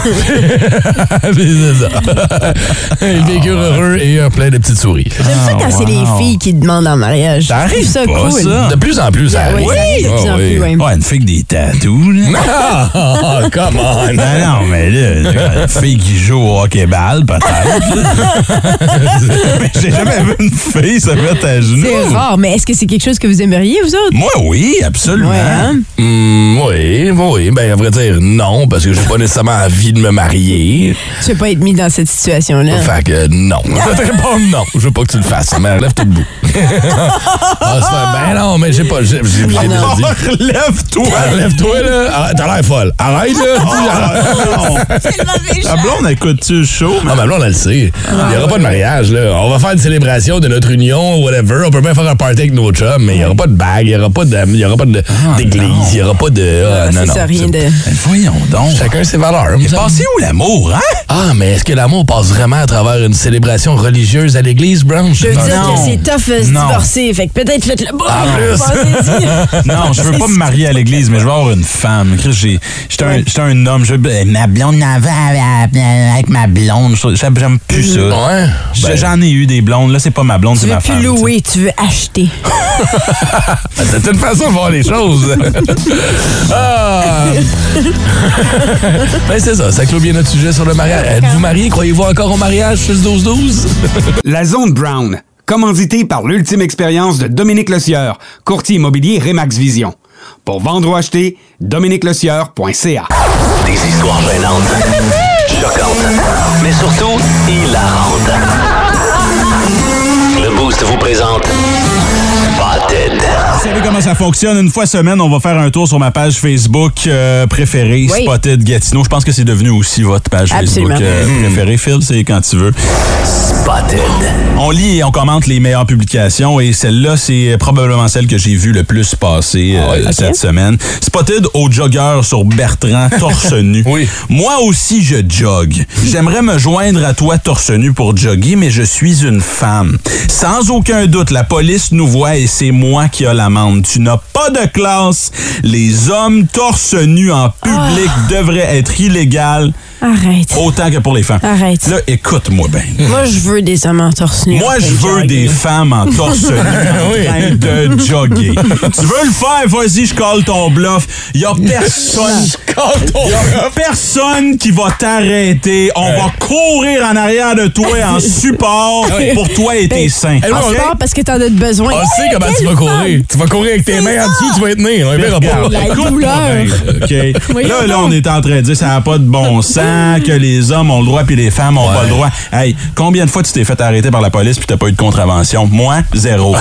[SPEAKER 3] C'est ça. Ils vécurent heureux et euh, plein de petites souris.
[SPEAKER 5] J'aime ça quand wow. c'est les filles qui demandent en mariage.
[SPEAKER 6] Ça arrive
[SPEAKER 5] ça
[SPEAKER 6] pas,
[SPEAKER 5] cool.
[SPEAKER 6] ça.
[SPEAKER 3] De plus en plus, ça arrive.
[SPEAKER 5] Oui, oui, de plus en plus, oui.
[SPEAKER 6] Ouais, une fille avec des tatous, là.
[SPEAKER 3] Oh, come on.
[SPEAKER 6] Non, non, mais là, une fille qui joue au hockey-ball, peut-être. Mais j'ai jamais vu une fille se mettre à genoux.
[SPEAKER 5] C'est rare, mais est-ce que c'est quelque chose que vous aimeriez, vous autres?
[SPEAKER 6] Moi, oui, absolument.
[SPEAKER 5] Ouais, hein?
[SPEAKER 3] mmh, oui, oui. Ben, à vrai dire, non, parce que j'ai pas nécessairement envie de me marier.
[SPEAKER 5] Tu veux pas être mis dans cette situation-là?
[SPEAKER 3] Fait que non. Je vais te répondre non. Je veux pas que tu le fasses. Mais relève tout debout. Ah, c'est ben non, mais j'ai pas. J'ai, j'ai, j'ai déjà dit.
[SPEAKER 6] Relève-toi!
[SPEAKER 3] Relève-toi, là. Arrête, t'as l'air folle. Arrête, là.
[SPEAKER 6] Oh, c'est le mauvais genre. Ma blonde, écoute-tu le show?
[SPEAKER 3] Ah, ma blonde, elle le sait. Il n'y aura pas de mariage, là. On va faire une célébration de notre union, whatever. On peut bien faire un party avec nos chums, mais il n'y aura pas de bague, il n'y aura pas de, il y aura pas de, ah, d'église, il n'y aura pas de.
[SPEAKER 5] Ah,
[SPEAKER 3] non,
[SPEAKER 5] c'est
[SPEAKER 3] non.
[SPEAKER 5] Ça, rien de...
[SPEAKER 6] Ben, voyons donc.
[SPEAKER 3] Chacun ses valeurs.
[SPEAKER 6] Il est passé où l'amour, hein?
[SPEAKER 3] Ah, mais est-ce que l'amour passe vraiment à travers une célébration religieuse à l'église, Brown?
[SPEAKER 5] Je veux
[SPEAKER 3] non.
[SPEAKER 5] dire que c'est tough de se divorcer, fait que peut-être faites-le pas.
[SPEAKER 3] En plus.
[SPEAKER 6] Non, je veux pas me marier à l'église, mais je veux avoir une femme. J'étais un, j'étais un homme. Je, ma blonde avec ma blonde. J'aime plus ça.
[SPEAKER 3] Ouais.
[SPEAKER 6] Ben, j'en ai eu des blondes. Là, c'est pas ma blonde, c'est ma femme.
[SPEAKER 5] Tu veux plus louer, tu veux acheter.
[SPEAKER 3] C'est une façon de voir les choses. Ah. Ben, c'est ça. Ça clôt bien notre sujet sur le mariage. Êtes-vous marié? Croyez-vous encore au mariage? six douze douze?
[SPEAKER 9] La Zone Brown. Commandité par l'ultime expérience de Dominique Lecieur, courtier immobilier Remax Vision. Pour vendre ou acheter, dominique lecieur point c a.
[SPEAKER 2] Des histoires gênantes, choquantes, mais surtout hilarantes. Le Boost vous présente Spotted.
[SPEAKER 6] Vous savez comment ça fonctionne? Une fois semaine, on va faire un tour sur ma page Facebook euh, préférée, oui. Spotted Gatineau. Je pense que c'est devenu aussi votre page
[SPEAKER 5] Absolument.
[SPEAKER 6] Facebook euh, mmh. préférée. Phil, c'est quand tu veux.
[SPEAKER 2] Spotted.
[SPEAKER 6] On lit et on commente les meilleures publications et celle-là, c'est probablement celle que j'ai vue le plus passer euh, oui, okay. cette semaine. Spotted au jogger sur Bertrand, torse nu.
[SPEAKER 3] Oui.
[SPEAKER 6] Moi aussi, je jogue. J'aimerais me joindre à toi torse nu pour jogger, mais je suis une femme. Sans aucun doute, la police nous voit et c'est moi qui a l'amende. Tu n'as pas de classe. Les hommes torse nu en public oh. devraient être illégaux.
[SPEAKER 5] Arrête.
[SPEAKER 6] Autant que pour les femmes.
[SPEAKER 5] Arrête.
[SPEAKER 6] Là, écoute-moi bien.
[SPEAKER 5] Moi, je veux des hommes en torse nu.
[SPEAKER 6] Moi, je veux des femmes en torse nu en train de jogger. Tu veux le faire? Vas-y, je colle ton bluff. Il y a personne... Il y a personne qui va t'arrêter. On ouais. va courir en arrière de toi en support pour toi et tes seins.
[SPEAKER 5] En okay? support parce que t'en as besoin.
[SPEAKER 3] On sait comment tu vas courir. Tu vas courir avec tes mains en dessous, tu vas tenir. On verra pas.
[SPEAKER 5] La douleur.
[SPEAKER 6] Okay. Là, là, on est en train de dire ça n'a pas de bon sens, que les hommes ont le droit puis les femmes ont ouais. pas le droit. Hey, combien de fois tu t'es fait arrêter par la police puis t'as pas eu de contravention? Moi, zéro.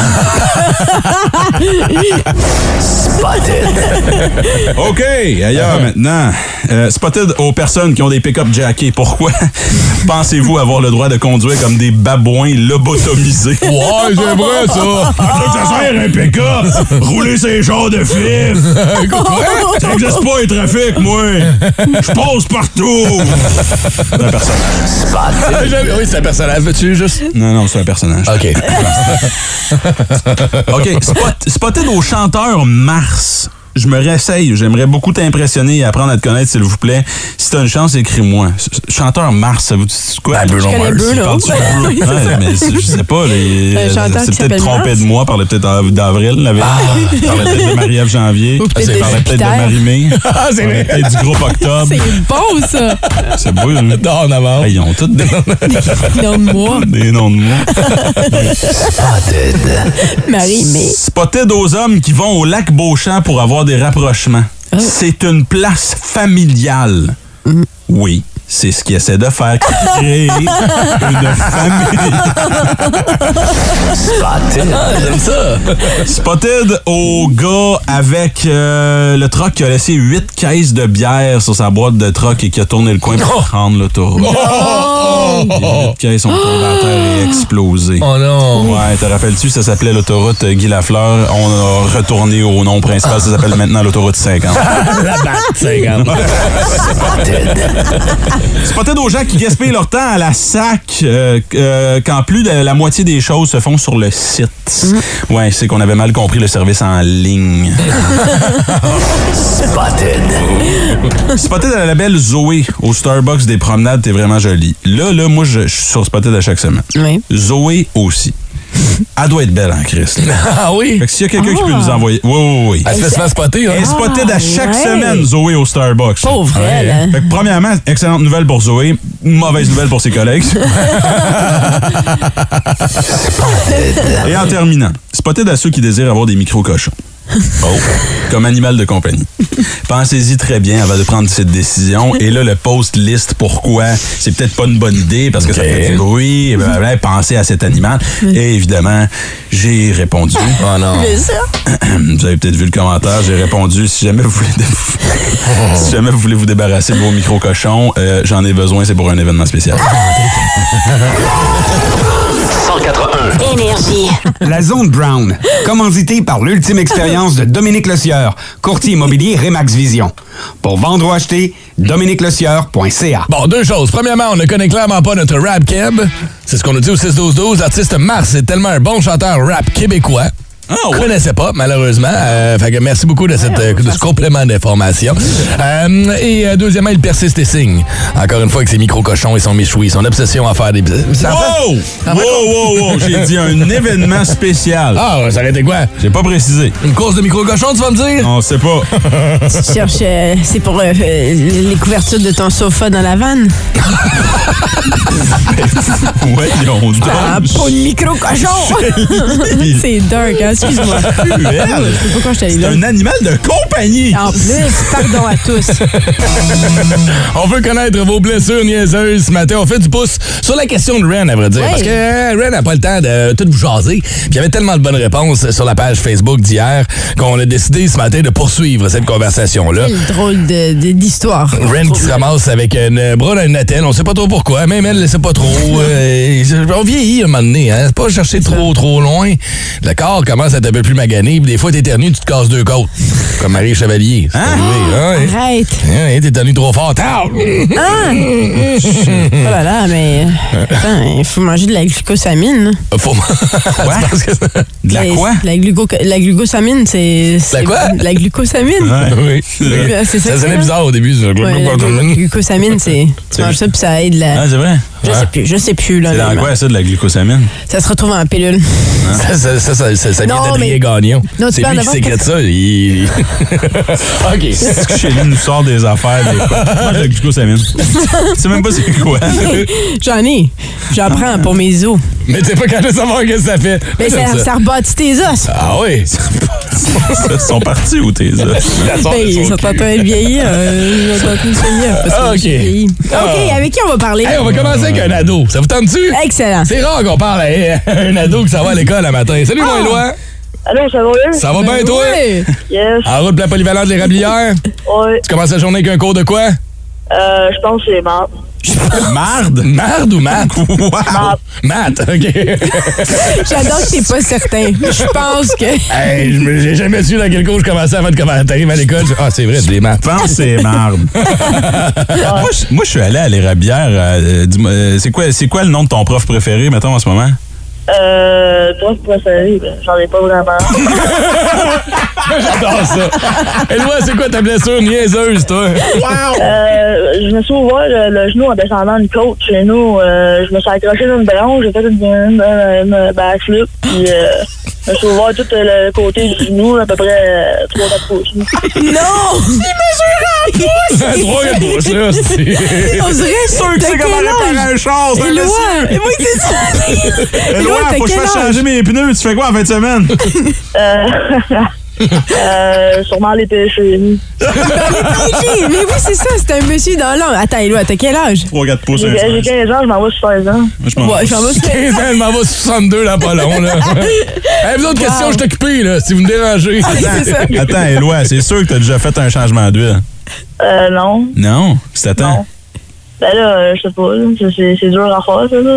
[SPEAKER 2] Spotted.
[SPEAKER 6] OK, ailleurs maintenant. Euh, spotted aux personnes qui ont des pick-up jackés. Pourquoi pensez-vous avoir le droit de conduire comme des babouins lobotomisés?
[SPEAKER 3] Ouais, c'est vrai, ça.
[SPEAKER 6] Ça sert un pick-up. Rouler ces genres de fif. Ça n'existe pas, les trafics, moi. Je passe partout. C'est un personnage.
[SPEAKER 3] Spotted. Oui, c'est un personnage. Veux-tu juste...
[SPEAKER 6] Non, non, c'est un personnage.
[SPEAKER 3] OK.
[SPEAKER 6] OK, spot, spotted au chanteur Mars. Je me réessaye. J'aimerais beaucoup t'impressionner et apprendre à te connaître, s'il vous plaît. Si t'as une chance, écris-moi. Chanteur Mars, ça vous dit quoi?
[SPEAKER 3] Ah, Bruno Mars.
[SPEAKER 6] Ouais, mais je sais pas. Les, c'est peut-être trompé de moi. Parlait peut-être d'avril. Ah, parlait peut-être de Marie-Ève Janvier.
[SPEAKER 5] Ou peut-être
[SPEAKER 6] parlait peut-être de Marie-Mé.
[SPEAKER 3] Ah, c'est vrai.
[SPEAKER 6] Peut-être du groupe Octobre.
[SPEAKER 5] C'est bon, ça.
[SPEAKER 6] C'est beau. Hein?
[SPEAKER 3] Non, en avant.
[SPEAKER 6] Hey, ils ont tous des
[SPEAKER 5] noms de moi.
[SPEAKER 6] Des noms de moi.
[SPEAKER 2] Spotted.
[SPEAKER 5] Marie-Mé.
[SPEAKER 6] Spotted aux hommes qui vont au lac Beauchamp pour avoir des rapprochements. Oh. C'est une place familiale. Mm. Oui, c'est ce qu'ils essaient de faire. Créer une famille.
[SPEAKER 2] Spotted.
[SPEAKER 3] Ah, j'aime ça.
[SPEAKER 6] Spotted au gars avec euh, le truck qui a laissé huit caisses de bière sur sa boîte de truck et qui a tourné le coin pour oh. prendre l'autoroute.
[SPEAKER 3] Oh.
[SPEAKER 6] Les huit caisses sont tombées à terre et explosées.
[SPEAKER 3] Oh non.
[SPEAKER 6] Ouais, te rappelles-tu, ça s'appelait l'autoroute Guy Lafleur. On a retourné au nom principal, ça s'appelle maintenant l'autoroute cinquante.
[SPEAKER 3] La batte cinquante.
[SPEAKER 2] Spotted.
[SPEAKER 6] Spotted aux gens qui gaspillent leur temps à la sac euh, euh, quand plus de la moitié des choses se font sur le site. Mm. Ouais, c'est qu'on avait mal compris le service en ligne.
[SPEAKER 2] Spotted.
[SPEAKER 6] Spotted à la belle Zoé au Starbucks des promenades, t'es vraiment jolie. Là, là, moi, je, je suis sur Spotted à chaque semaine.
[SPEAKER 5] Oui.
[SPEAKER 6] Zoé aussi. Elle doit être belle en Christ.
[SPEAKER 3] Ah oui?
[SPEAKER 6] Fait que s'il y a quelqu'un
[SPEAKER 5] ah.
[SPEAKER 6] qui peut nous envoyer... Oui, oui, oui.
[SPEAKER 3] Elle se fait se faire spotter, hein?
[SPEAKER 6] Elle est spotted à chaque
[SPEAKER 5] ouais.
[SPEAKER 6] semaine, Zoé, au Starbucks.
[SPEAKER 5] Pauvre elle, hein?
[SPEAKER 6] Fait que premièrement, excellente nouvelle pour Zoé, mauvaise nouvelle pour ses collègues. Et en terminant, spotted à ceux qui désirent avoir des micro-cochons. Oh. Comme animal de compagnie. Pensez-y très bien avant de prendre cette décision. Et là, le post-list, pourquoi c'est peut-être pas une bonne idée parce que okay. ça fait du bruit. Ben, pensez à cet animal. Et évidemment, j'ai répondu.
[SPEAKER 3] Oh non.
[SPEAKER 6] Vous avez peut-être vu le commentaire. J'ai répondu si jamais vous voulez, si jamais vous voulez vous débarrasser de vos micro-cochons, euh, j'en ai besoin. C'est pour un événement spécial.
[SPEAKER 2] cent quatre-un.
[SPEAKER 8] Énergie.
[SPEAKER 9] La Zone Brown, commanditée par l'ultime expérience de Dominique Lecieur, courtier immobilier Remax Vision. Pour vendre ou acheter, dominique lecieur point c a.
[SPEAKER 3] Bon, deux choses. Premièrement, on ne connaît clairement pas notre rap keb. C'est ce qu'on nous dit au six douze douze. L'artiste Mars est tellement un bon chanteur rap québécois. Ah, ouais. Je ne connaissais pas, malheureusement. Euh, fait que merci beaucoup de, cette, euh, de ce complément d'information. Euh, et euh, deuxièmement, il persiste et signe. Encore une fois, avec ses micro-cochons et son méchoui, son obsession à faire des...
[SPEAKER 6] Ça wow! Fait... Wow, wow, wow! J'ai dit un événement spécial.
[SPEAKER 3] Ah, ça aurait été quoi?
[SPEAKER 6] J'ai pas précisé.
[SPEAKER 3] Une course de micro-cochons, tu vas me dire?
[SPEAKER 6] On sait pas.
[SPEAKER 5] Tu cherches... Euh, c'est pour euh, les couvertures de ton sofa dans la vanne?
[SPEAKER 6] Ouais, on donne.
[SPEAKER 5] Ah, pas de micro-cochon! C'est dark, hein? Excuse-moi.
[SPEAKER 6] C'est un animal de compagnie.
[SPEAKER 5] En plus, pardon à tous.
[SPEAKER 3] On veut connaître vos blessures niaiseuses ce matin. On fait du pouce sur la question de Ren, à vrai dire. Ouais. Parce que euh, Ren n'a pas le temps de tout vous jaser. Puis il y avait tellement de bonnes réponses sur la page Facebook d'hier qu'on a décidé ce matin de poursuivre cette conversation-là.
[SPEAKER 5] Quelle drôle de, de, d'histoire.
[SPEAKER 3] Ren qui se ramasse avec une bras dans une attelle. On sait pas trop pourquoi. Même elle ne sait pas trop. euh, on vieillit à un moment donné. Hein? C'est pas chercher trop, trop loin. Le corps commence à être un peu plus magané. Puis des fois, t'éternues, tu te casses deux côtes. Comme Marie Chevalier. C'est
[SPEAKER 6] Hein?
[SPEAKER 3] arrivé. Ah, ouais.
[SPEAKER 5] Arrête.
[SPEAKER 3] Hein, t'es tenu trop fort. Tard.
[SPEAKER 5] Ah! Oh là là, mais... Attends, il faut manger de la glucosamine.
[SPEAKER 3] Faut...
[SPEAKER 6] Quoi? De la
[SPEAKER 5] Mais
[SPEAKER 6] quoi?
[SPEAKER 5] La, gluco... la glucosamine, c'est...
[SPEAKER 3] La quoi?
[SPEAKER 5] La glucosamine.
[SPEAKER 3] Oui.
[SPEAKER 5] C'est ça.
[SPEAKER 3] Ça sonnait bizarre au début.
[SPEAKER 5] Ouais, la glucosamine, c'est... Tu manges ça, puis ça aide la...
[SPEAKER 6] Ah, c'est vrai?
[SPEAKER 5] Je
[SPEAKER 3] Ouais.
[SPEAKER 5] sais plus, je sais plus. Là,
[SPEAKER 6] C'est dans
[SPEAKER 5] honnêtement.
[SPEAKER 6] quoi, ça, de la glucosamine?
[SPEAKER 5] Ça se retrouve en pilule.
[SPEAKER 3] Ça, ça, ça, ça, ça, ça vient
[SPEAKER 5] Non,
[SPEAKER 3] d'Adrien
[SPEAKER 5] mais-
[SPEAKER 3] Gagnon.
[SPEAKER 5] Non, tu
[SPEAKER 3] C'est
[SPEAKER 5] peux en
[SPEAKER 3] lui qui
[SPEAKER 5] avoir
[SPEAKER 3] sécrète
[SPEAKER 5] pas-
[SPEAKER 3] ça. Il... OK.
[SPEAKER 6] Est-ce que chez lui nous sort des affaires, des quoi? Moi, de la glucosamine. Tu sais même pas c'est quoi.
[SPEAKER 5] J'en ai. J'en prends pour mes os.
[SPEAKER 3] Mais t'es pas capable de savoir qu'est-ce que ça fait.
[SPEAKER 5] Mais
[SPEAKER 3] J'aime
[SPEAKER 5] ça, ça rebâtit tes os.
[SPEAKER 3] Ah oui.
[SPEAKER 6] Ils sont partis ou tes os?
[SPEAKER 5] Ben, ils sont en train de vieillir. euh, Ils sont en train de vieillir. parce que
[SPEAKER 3] Ah, OK.
[SPEAKER 5] j'ai vieilli.
[SPEAKER 3] Ah.
[SPEAKER 5] OK, avec qui on va parler?
[SPEAKER 3] Hey, on va commencer avec un ado. Ça vous tente-tu?
[SPEAKER 5] Excellent.
[SPEAKER 3] C'est rare qu'on parle à un ado qui s'en va à l'école le matin. Salut, mon Éloi.
[SPEAKER 10] Allô, ça va bien?
[SPEAKER 3] Ça va bien, toi?
[SPEAKER 5] Oui.
[SPEAKER 10] Yes.
[SPEAKER 3] En route de la polyvalente de l'Érablière.
[SPEAKER 10] Ouais.
[SPEAKER 3] Tu commences la journée avec un cours de quoi?
[SPEAKER 10] Euh, je pense que c'est marre.
[SPEAKER 6] Marde?
[SPEAKER 3] Marde ou maths?
[SPEAKER 6] Wow!
[SPEAKER 3] Maths, OK.
[SPEAKER 5] J'adore que t'es pas certain. Je pense que...
[SPEAKER 3] Hey, je me- j'ai jamais su dans quel cours je commençais avant de commencer- d'arriver à l'école. Je- Ah, c'est vrai, c'est des maths.
[SPEAKER 6] Je pense que c'est marde. moi, je, moi, je suis allé à l'Érablière. Euh, dis-moi, euh, c'est quoi, c'est quoi le nom de ton prof préféré, mettons, en ce moment?
[SPEAKER 10] Euh, toi, c'est préféré, ben, j'en ai pas vraiment.
[SPEAKER 3] J'adore ça. Éloi, c'est quoi ta blessure niaiseuse, toi?
[SPEAKER 10] Euh, je me suis ouvert le, le genou en descendant une côte chez nous. Euh, je me suis accroché d'une branche, j'ai fait une, une, une, une backflip, puis euh, je me suis ouvert tout le côté du genou, à peu près trois quatre pouces.
[SPEAKER 5] Non! Il mesure en pouces!
[SPEAKER 3] Trois quatre pouces, là. c'est-
[SPEAKER 5] On dirait
[SPEAKER 6] Sûr que c'est comment réparer un char, ça,
[SPEAKER 5] Éloi!
[SPEAKER 6] monsieur.
[SPEAKER 5] Oui, c'est ça!
[SPEAKER 6] Éloi,
[SPEAKER 5] t'as
[SPEAKER 6] faut que je
[SPEAKER 5] quel
[SPEAKER 6] fasse
[SPEAKER 5] âge?
[SPEAKER 6] changer mes pneus. Tu fais quoi en fin de semaine?
[SPEAKER 10] Euh, euh, sûrement les péchés.
[SPEAKER 5] Hey, mais oui, c'est ça, c'est un monsieur dans l'an. Attends, Éloi, t'as quel âge?
[SPEAKER 6] trois quatre pouces,
[SPEAKER 10] J'ai
[SPEAKER 6] un
[SPEAKER 10] j'ai
[SPEAKER 6] sens.
[SPEAKER 10] quinze ans, je m'en vais sur seize ans.
[SPEAKER 6] Moi, je m'en
[SPEAKER 5] Ouais, j'en vais sur
[SPEAKER 3] quinze ans, elle m'en va soixante-deux là, pas long, là. Hey, vous autres
[SPEAKER 5] Wow.
[SPEAKER 3] questions, je suis occupé, là, si vous me dérangez.
[SPEAKER 5] C'est ça.
[SPEAKER 6] Attends, Éloi, c'est sûr que t'as déjà fait un changement d'huile.
[SPEAKER 10] Euh, non.
[SPEAKER 6] Non? C'est attends.
[SPEAKER 10] Non. Ben là, euh, je sais pas, là, c'est- c'est c'est dur à faire, ça, là.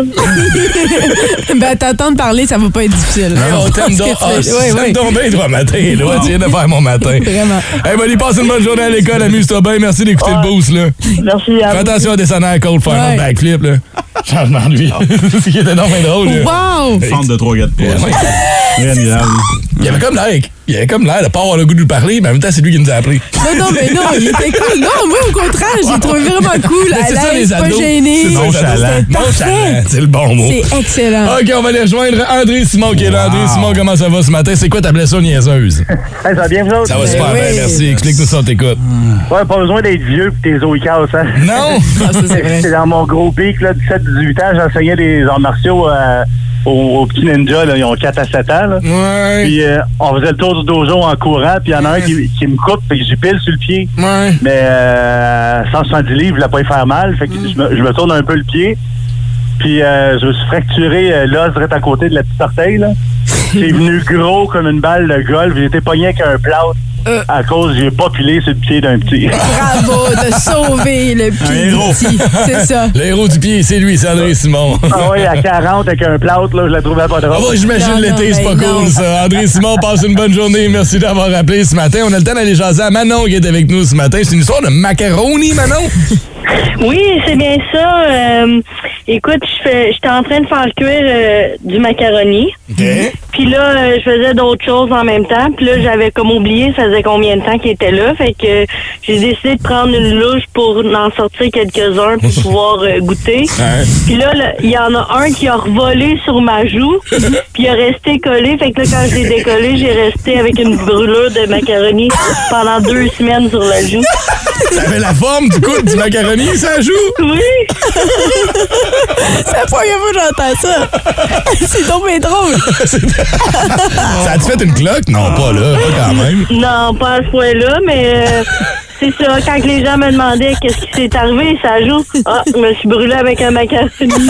[SPEAKER 5] Ben, t'entendre parler, ça va pas être difficile.
[SPEAKER 3] Hey, on t'aime donc. Ah,
[SPEAKER 5] Oui,
[SPEAKER 3] t'aimes
[SPEAKER 5] oui.
[SPEAKER 3] donc bien, toi, matin, là. Tu viens de faire mon matin.
[SPEAKER 5] Vraiment.
[SPEAKER 3] Hey, Molly, passe une bonne journée à l'école, amuse-toi bien. Merci d'écouter
[SPEAKER 10] Ouais.
[SPEAKER 3] le boost, là.
[SPEAKER 10] Merci à
[SPEAKER 3] Fais
[SPEAKER 10] vous.
[SPEAKER 3] attention à descendre à la côte, faire un
[SPEAKER 5] Ouais.
[SPEAKER 3] autre backflip, là. Changement de vie. C'est qui était énormément drôle, là.
[SPEAKER 5] Wow!
[SPEAKER 6] Fente de trois quatre pouces.
[SPEAKER 3] Ouais.
[SPEAKER 6] Rien de grave.
[SPEAKER 3] Il avait comme l'air, il avait comme l'air de pas avoir le goût de nous parler, mais en même temps, c'est lui qui nous a appelé.
[SPEAKER 5] Non, non, mais non, il était cool. Non, moi, au contraire, j'ai trouvé vraiment cool.
[SPEAKER 3] Mais
[SPEAKER 5] À
[SPEAKER 3] c'est ça,
[SPEAKER 5] l'aise,
[SPEAKER 3] les
[SPEAKER 5] pas
[SPEAKER 3] ados.
[SPEAKER 5] gêné.
[SPEAKER 3] C'est ça, les
[SPEAKER 6] Nonchalant.
[SPEAKER 3] ados.
[SPEAKER 5] Parfait.
[SPEAKER 3] Nonchalant, c'est le bon mot.
[SPEAKER 5] C'est excellent.
[SPEAKER 3] OK, on va aller rejoindre André Simon qui est là.
[SPEAKER 6] Wow.
[SPEAKER 3] André Simon, comment ça va ce matin? C'est quoi ta blessure niaiseuse?
[SPEAKER 11] Hey, ça va bien, vous autres?
[SPEAKER 3] Ça va
[SPEAKER 5] Ben
[SPEAKER 3] super
[SPEAKER 5] oui.
[SPEAKER 3] bien, merci. Explique-nous ça, on t'écoute.
[SPEAKER 11] Ouais, pas besoin d'être vieux pis tes os ils cassent, hein?
[SPEAKER 3] Non?
[SPEAKER 5] Ah, ça, c'est vrai.
[SPEAKER 11] C'est dans mon gros pic, là, dix-sept dix-huit ans, j'enseignais des arts martiaux euh, aux, aux petits ninjas, là, ils ont quatre à sept ans, là.
[SPEAKER 3] Ouais.
[SPEAKER 11] Puis euh, on faisait le tour du dojo en courant, puis il y en a un qui, qui me coupe, fait que j'y pile sur le pied.
[SPEAKER 3] Ouais.
[SPEAKER 11] Mais euh, cent soixante-dix livres, je voulais pas y faire mal, fait que je, me, je me tourne un peu le pied. Puis euh, je me suis fracturé euh, l'os direct à côté de la petite orteil, là. C'est venu gros comme une balle de golf. J'ai été pogné avec un plâtre
[SPEAKER 5] Euh.
[SPEAKER 11] à cause j'ai pas pilé sur le pied d'un petit.
[SPEAKER 5] Bravo, t'as sauvé le pied
[SPEAKER 6] héros.
[SPEAKER 5] du petit. C'est ça.
[SPEAKER 3] Le héros du pied, c'est lui, c'est André Simon.
[SPEAKER 11] Ah oui, à quarante avec un plâtre, là, je la trouvais pas
[SPEAKER 3] Ah
[SPEAKER 11] drôle.
[SPEAKER 3] ouais, j'imagine
[SPEAKER 5] Non,
[SPEAKER 3] l'été,
[SPEAKER 5] non,
[SPEAKER 3] c'est pas
[SPEAKER 5] ben
[SPEAKER 3] cool
[SPEAKER 5] non.
[SPEAKER 3] ça. André Simon, passe une bonne journée. Merci d'avoir appelé ce matin. On a le temps d'aller jaser à Manon qui est avec nous ce matin. C'est une histoire de macaroni, Manon?
[SPEAKER 10] Oui, c'est bien ça. Euh, écoute, je fais, j'étais en train de faire cuire euh, du macaroni.
[SPEAKER 3] OK.
[SPEAKER 10] Puis là, euh, je faisais d'autres choses en même temps. Puis là, j'avais comme oublié, ça faisait combien de temps qu'il était là. Fait que euh, j'ai décidé de prendre une louche pour en sortir quelques-uns pour pouvoir euh, goûter.
[SPEAKER 3] Ouais.
[SPEAKER 10] Puis là, là, il y en a un qui a revolé sur ma joue. Puis il a resté collé. Fait que là, quand je l'ai décollé, j'ai resté avec une brûlure de macaroni pendant deux semaines sur la joue.
[SPEAKER 3] Ça avait la forme du coup du macaroni, ça joue?
[SPEAKER 10] Oui!
[SPEAKER 5] C'est la première fois que j'entends ça. C'est donc bien drôle.
[SPEAKER 3] Ça a-tu fait une cloque? Non, pas là, pas quand même.
[SPEAKER 10] Non, pas à ce point-là, mais euh, c'est ça, quand les gens me demandaient qu'est-ce qui s'est arrivé, ça joue. Ah, je me suis brûlé avec un macaroni.